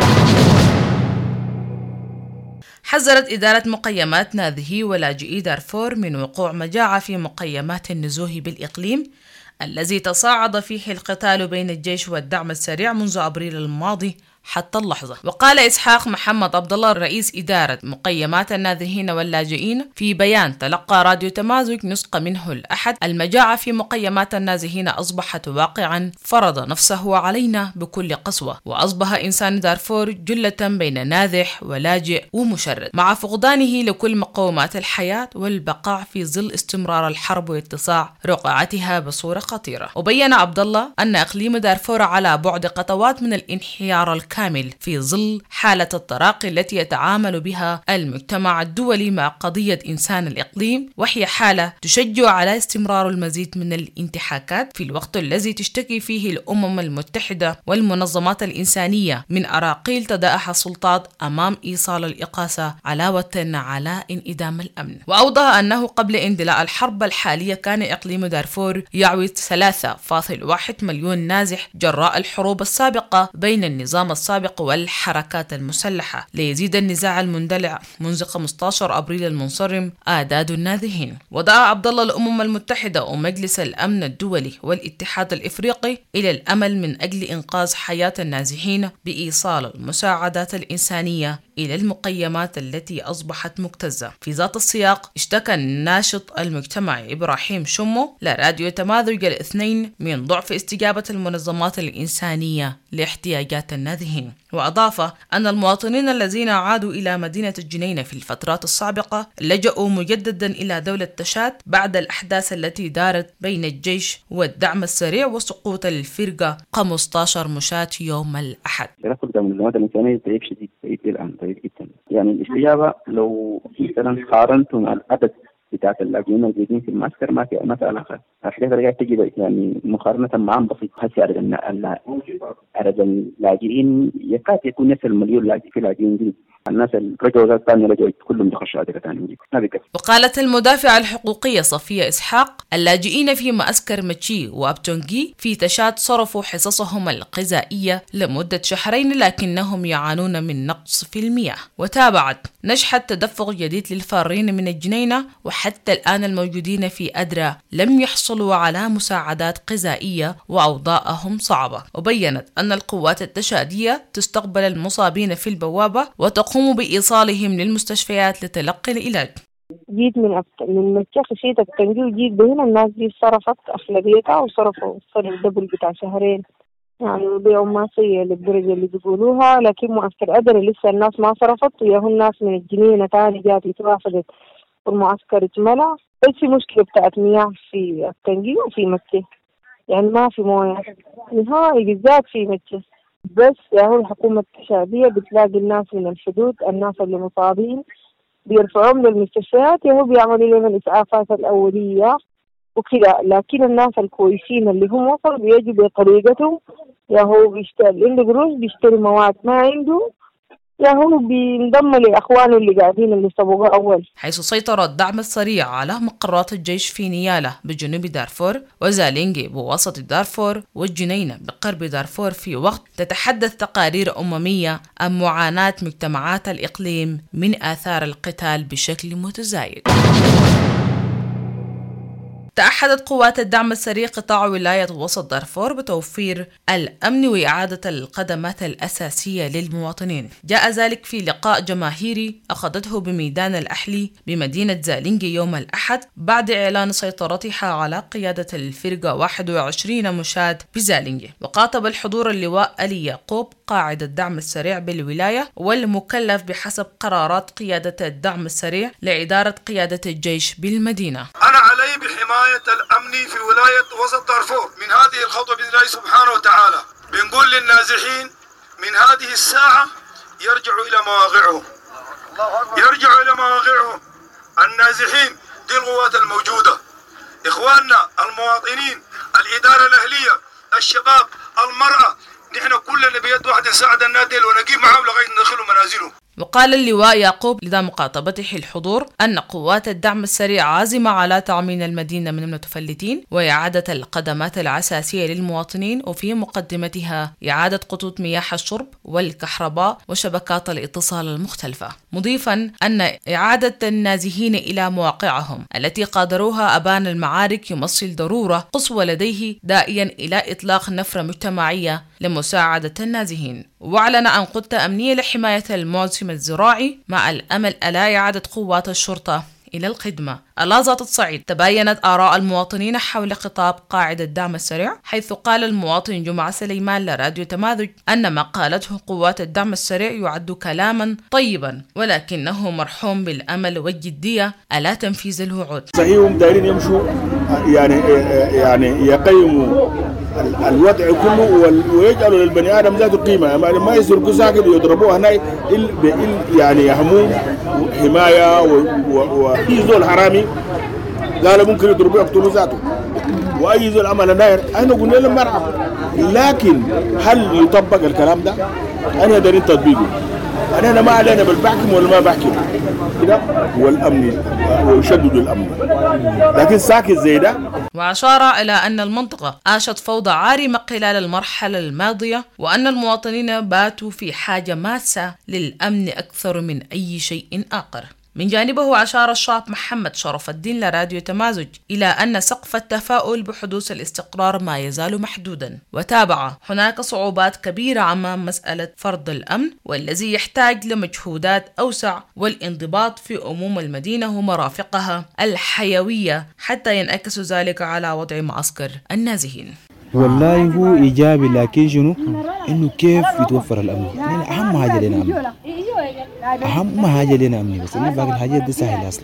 حذرت إدارة مقيمات نازحي ولاجئي دارفور من وقوع مجاعة في مقيمات النزوه بالإقليم الذي تصاعد فيه القتال بين الجيش والدعم السريع منذ أبريل الماضي حتى اللحظة. وقال إسحاق محمد عبد الله رئيس إدارة مقيمات النازحين واللاجئين في بيان تلقى راديو تمازج نسخة منه الأحد: المجاعة في مقيمات النازحين أصبحت واقعا فرض نفسه علينا بكل قسوة، وأصبح إنسان دارفور جلة بين نازح ولاجئ ومشرد، مع فقدانه لكل مقومات الحياة والبقاء في ظل استمرار الحرب واتساع رقعتها بصورة خطيرة. وبين عبد الله أن إقليم دارفور على بعد خطوات من الانحيار الكامل في ظل حالة التراقي التي يتعامل بها المجتمع الدولي مع قضية إنسان الإقليم، وهي حالة تشجع على استمرار المزيد من الانتهاكات في الوقت الذي تشتكي فيه الأمم المتحدة والمنظمات الإنسانية من أراقيل تداعى السلطات أمام إيصال الإقاصة علاوة على انعدام الأمن. وأوضح أنه قبل اندلاع الحرب الحالية كان إقليم دارفور يعوي 3.1 مليون نازح جراء الحروب السابقة بين النظام السابق والحركات المسلحة، ليزيد النزاع المندلع منذ 15 أبريل المنصرم أعداد النازحين. ودعا عبد الله الأمم المتحدة ومجلس الأمن الدولي والاتحاد الإفريقي إلى الأمل من أجل إنقاذ حياة النازحين بإيصال المساعدات الإنسانية إلى المقيمات التي أصبحت مكتظة. في ذات السياق اشتكى الناشط المجتمعي إبراهيم شمو لراديو تمازج الاثنين من ضعف استجابة المنظمات الإنسانية لاحتياجات النازحين. وأضاف أن المواطنين الذين عادوا إلى مدينة الجنينة في الفترات السابقة لجأوا مجددا إلى دولة تشاد بعد الأحداث التي دارت بين الجيش والدعم السريع وسقوط الفرقة 15 مشاة يوم الأحد. المنظمات الإنسانية ضعيف شديد الآن، ضعيف جدا. يعني الاستجابة لو مثلا قارنتم العدد بتاعت اللاجئين الموجودين في المعسكر ما في علاقة. الحاجات اللي قاعد تجي يعني مقارنة معهم بسيط. هسه عدد اللاجئين يكاد يكون نفس المليون لاجئ في لاجئين جديد. الناس الرجوع الثانية رجعوا كلهم يخشوا هذه ثاني. وقالت المدافعة الحقوقية صفية إسحاق: اللاجئين في معسكر متشي وأبتونجي في تشاد صرفوا حصصهم الغذائية لمدة شهرين، لكنهم يعانون من نقص في المياه. وتابعت: نجح التدفق جديد للفارين من الجنينة، وحتى الآن الموجودين في أدرى لم يحصلوا على مساعدات غذائية وأوضاعهم صعبة. وبينت أن القوات التشادية تستقبل المصابين في البوابة وتقوم بإيصالهم للمستشفيات لتلقي العلاج. جيت من مكة خشيت التنجي وجيت بهنا. الناس دي صرفت أغلبيتها وصرفوا الصرف دبل بتاع شهرين، يعني بيعوا ماسية للدرجة اللي بيقولوها. لكن معسكر أدرى لسه الناس ما صرفت، وياهو الناس من الجنينة تاني جات يتوافدت والمعسكر اتملى. بس في مشكلة بتاعت مياه في التنجي وفي مكة، يعني ما في مويه نهائي بالذات في مكة. بس ياهو الحكومة التشادية بتلاقي الناس من الحدود، الناس اللي مصابين بيرفعوهم للمستشفيات، ياهو بيعملوا لهم الإسعافات الأولية وكذا. لكن الناس الكويسين اللي هم وصلوا بيجوا بطريقتهم يا هو بيشتري عنده قروش بيشتري مواد، ما عنده يا هو بينضم لأخوانه اللي قاعدين اللي سبقوه أول. حيث سيطر الدعم السريع على مقرات الجيش في نيالة بجنوب دارفور وزالينجي بوسط دارفور والجنينة بقرب دارفور، في وقت تتحدث تقارير أممية عن معاناة مجتمعات الإقليم من آثار القتال بشكل متزايد. تأحدت قوات الدعم السريع قطاع ولاية وسط دارفور بتوفير الأمن وإعادة الخدمات الأساسية للمواطنين. جاء ذلك في لقاء جماهيري أخذته بميدان الأحلي بمدينة زالينجي يوم الأحد بعد إعلان سيطرتها على قيادة الفرقة 21 مشاة بزالينجي. وقاطب الحضور اللواء علي يعقوب قاعد الدعم السريع بالولاية والمكلف بحسب قرارات قيادة الدعم السريع لإدارة قيادة الجيش بالمدينة. أنا علي بحماية الأمن في ولاية وسط دارفور. من هذه الخطوة بإذن الله سبحانه وتعالى بنقول للنازحين من هذه الساعة يرجعوا إلى مواقعهم، يرجعوا إلى مواقعهم. النازحين دي القوات الموجودة، إخواننا المواطنين، الإدارة الأهلية، الشباب، المرأة، نحن كلنا بيد واحد نساعد الناس ديل ونجيب معهم لغاية ندخلوا منازلهم. وقال اللواء يعقوب لدى مقاطبته الحضور أن قوات الدعم السريع عازمة على تأمين المدينة من المتفلتين وإعادة الخدمات الأساسية للمواطنين، وفي مقدمتها إعادة خطوط مياه الشرب والكهرباء وشبكات الاتصال المختلفة، مضيفا أن إعادة النازحين إلى مواقعهم التي قادروها أبان المعارك يمثل ضرورة قصوى لديه، داعيا إلى إطلاق نفرة مجتمعية لمساعدة النازحين. وأعلن عن خطة أمنية لحماية الموسم الزراعي مع الأمل على إعادة قوات الشرطة إلى الخدمة. على ذات الصعيد تباينت آراء المواطنين حول خطاب قاعدة الدعم السريع، حيث قال المواطن جمعة سليمان لراديو تمازج أن ما قالته قوات الدعم السريع يعد كلاما طيبا ولكنه مرحوم بالأمل والجدية على تنفيذ الوعود. صحيح دايرين يمشوا يعني يقيموا الوضع كله ويجعلوا للبني آدم ذاته قيمة، يعني ما يسرقوا ساكت ويضربوه هنا يعني يهمون حماية وأي زول حرامي قال ممكن يضربوه يقتلوا ذاته، وأي زول عمل ناير أنا قلنا لهم مرحبا، لكن هل يطبق الكلام ده؟ أنا دارين تطبيقه، أنا ما علينا بالبحكم ولا ما بحكم كده، والأمن ويشدد الأمن، لكن ساكت زي ده. وأشار إلى أن المنطقة عاشت فوضى عارمة خلال المرحلة الماضية، وأن المواطنين باتوا في حاجة ماسة للأمن أكثر من أي شيء آخر. من جانبه أشار الشاب محمد شرف الدين لراديو تمازج إلى أن سقف التفاؤل بحدوث الاستقرار ما يزال محدودا، وتابع هناك صعوبات كبيرة أمام مسألة فرض الأمن والذي يحتاج لمجهودات أوسع والانضباط في عموم المدينة ومرافقها الحيوية حتى ينعكس ذلك على وضع معسكر النازحين. والله هو إيجابي، لكن شنو إنه كيف يتوفر الأمن، يعني أهم حاجة لنا أمن، أهم حاجة لنا أمن، بس إنه باقي الحاجات دي سهلة أصلا.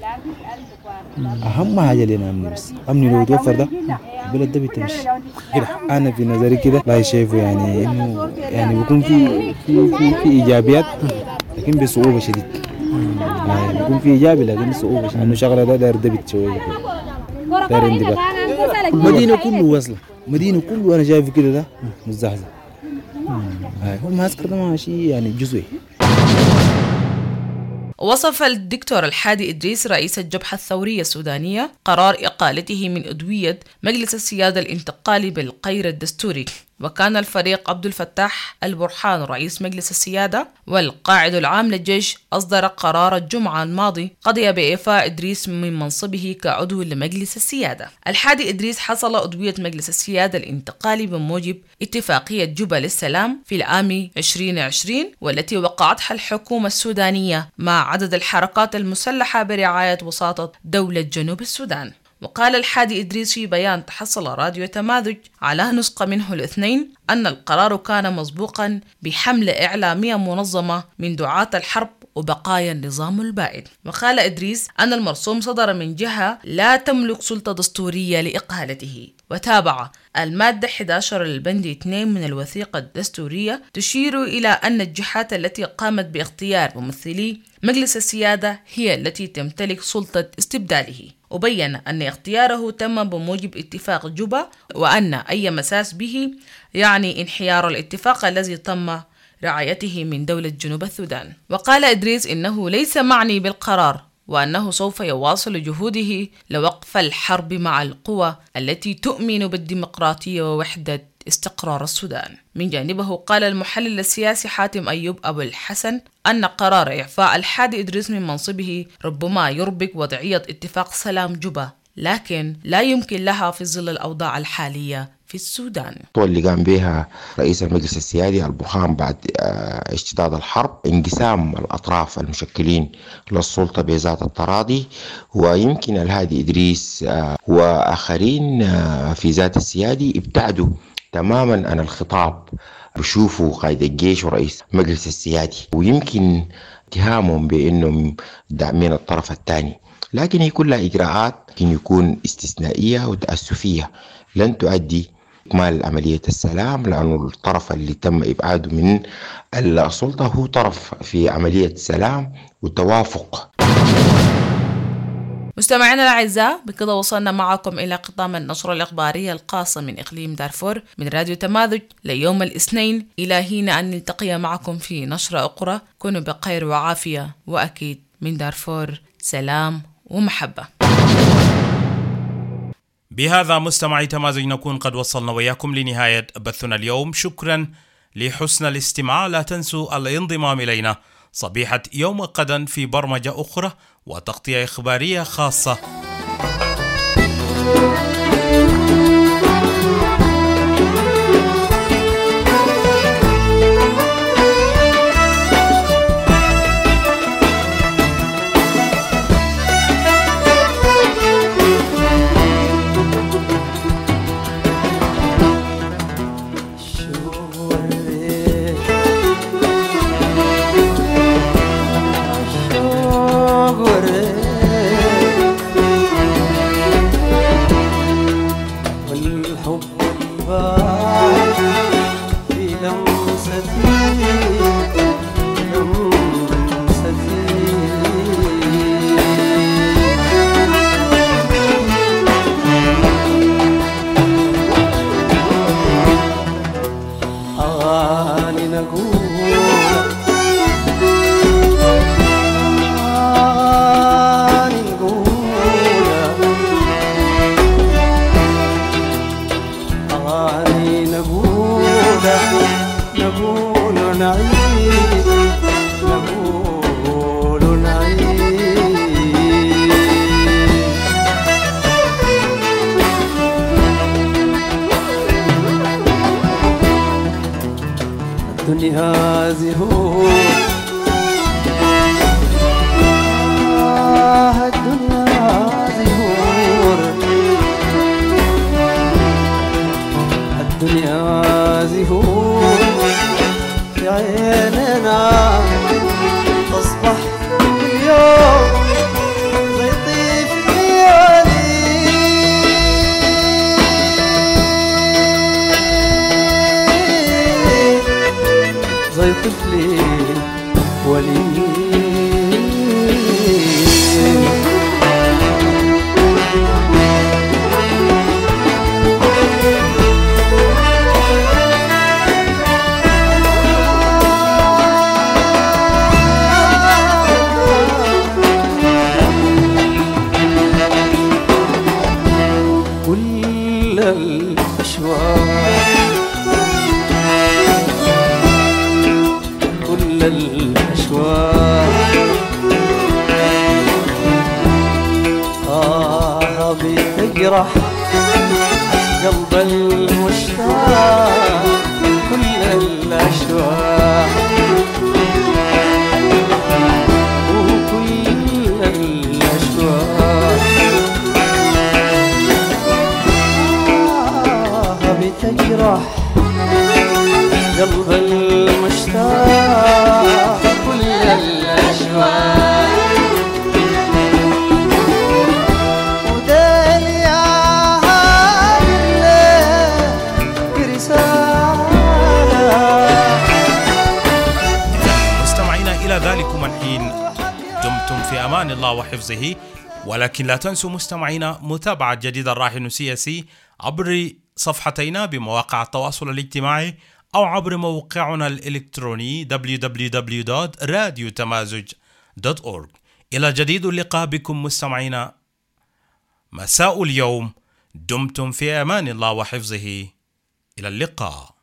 أهم حاجة لنا أمن، بس أمن لو يتوفر ده البلد ده بيتمشي كده. أنا في نظري كده لا شايفه يعني إنه يعني بيكون في إيجابيات لكن بصعوبة شديد، يعني بيكون في إيجابي لكن بصعوبة شديد، إنه شغلة ده داير دبت شوية كده، داير اندباط. المدينة كله وصلة، مدينة كله أنا شايف كده ده مزحزح. هم هاسكر ده ماشي يعني جزئي. وصف الدكتور الحادي إدريس رئيس الجبهة الثورية السودانية قرار إقالته من عضوية مجلس السيادة الانتقالي بالغير الدستوري، وكان الفريق عبد الفتاح البرهان رئيس مجلس السيادة والقائد العام للجيش أصدر قرار الجمعة الماضي قضي بإيفاء إدريس من منصبه كعضو لمجلس السيادة. الحادي إدريس حصل عضوية مجلس السيادة الانتقالي بموجب اتفاقية جوبا للسلام في العام 2020 والتي وقعتها الحكومة السودانية مع عدد الحركات المسلحة برعاية وساطة دولة جنوب السودان. وقال الحادي إدريس في بيان تحصل راديو تمازج على نسخة منه الاثنين أن القرار كان مسبوقا بحملة إعلامية منظمة من دعاة الحرب وبقايا النظام البائد. وقال إدريس أن المرسوم صدر من جهة لا تملك سلطة دستورية لإقالته، وتابع المادة 11 للبند 2 من الوثيقة الدستورية تشير إلى أن الجهات التي قامت باختيار ممثلي مجلس السيادة هي التي تمتلك سلطة استبداله، وبين أن اختياره تم بموجب اتفاق جوبا، وأن أي مساس به يعني انحيار الاتفاق الذي تم رعايته من دولة جنوب السودان. وقال إدريس إنه ليس معني بالقرار، وأنه سوف يواصل جهوده لوقف الحرب مع القوى التي تؤمن بالديمقراطية ووحدة استقرار السودان. من جانبه قال المحلل السياسي حاتم أيوب أبو الحسن أن قرار إعفاء الحادي إدريس من منصبه ربما يربك وضعية اتفاق سلام جوبا، لكن لا يمكن لها في ظل الأوضاع الحالية في السودان. اللي قام بها رئيس المجلس السيادي البرهان بعد اشتداد الحرب انقسام الأطراف المشكلين للسلطة بذات التراضي، ويمكن الهادي إدريس وآخرين في ذات السيادي ابتعدوا تماما عن الخطاب، بشوفوا قائد الجيش ورئيس مجلس السيادي، ويمكن اتهامهم بأنهم داعمين الطرف الثاني، لكن هي كلها إجراءات يمكن يكون استثنائية وتأسفية لن تؤدي إكمال عملية السلام، لأن الطرف اللي تم إبعاده من السلطة هو طرف في عملية السلام والتوافق. مستمعينا الأعزاء، بكذا وصلنا معكم إلى ختام النشرة الإخبارية الخاصة من إقليم دارفور من راديو تمازج ليوم الاثنين، إلى حين أن نلتقي معكم في نشرة أخرى. كونوا بخير وعافية، وأكيد من دارفور سلام ومحبة. بهذا مستمعي تمازج نكون قد وصلنا وياكم لنهاية بثنا اليوم. شكرا لحسن الاستماع. لا تنسوا الانضمام إلينا صبيحة يوم غدا في برمجة أخرى وتغطية إخبارية خاصة. الدنيا زهور الدنيا زهور الدنيا زهور في عيننا تصبح اليوم زي طيف زي طفلي ولي. كل الأشواق كل الأشواق بتجرح قلب المشتاق. كل الأشواق وكل الأشواق بتجرح قلب المشتاق. كل الأشواق ودالي أمان الله وحفظه. ولكن لا تنسوا مستمعينا متابعة جديد الراهن السياسي عبر صفحتينا بمواقع التواصل الاجتماعي أو عبر موقعنا الإلكتروني www.radiotamazoj.org. إلى جديد اللقاء بكم مستمعينا مساء اليوم. دمتم في أمان الله وحفظه. إلى اللقاء.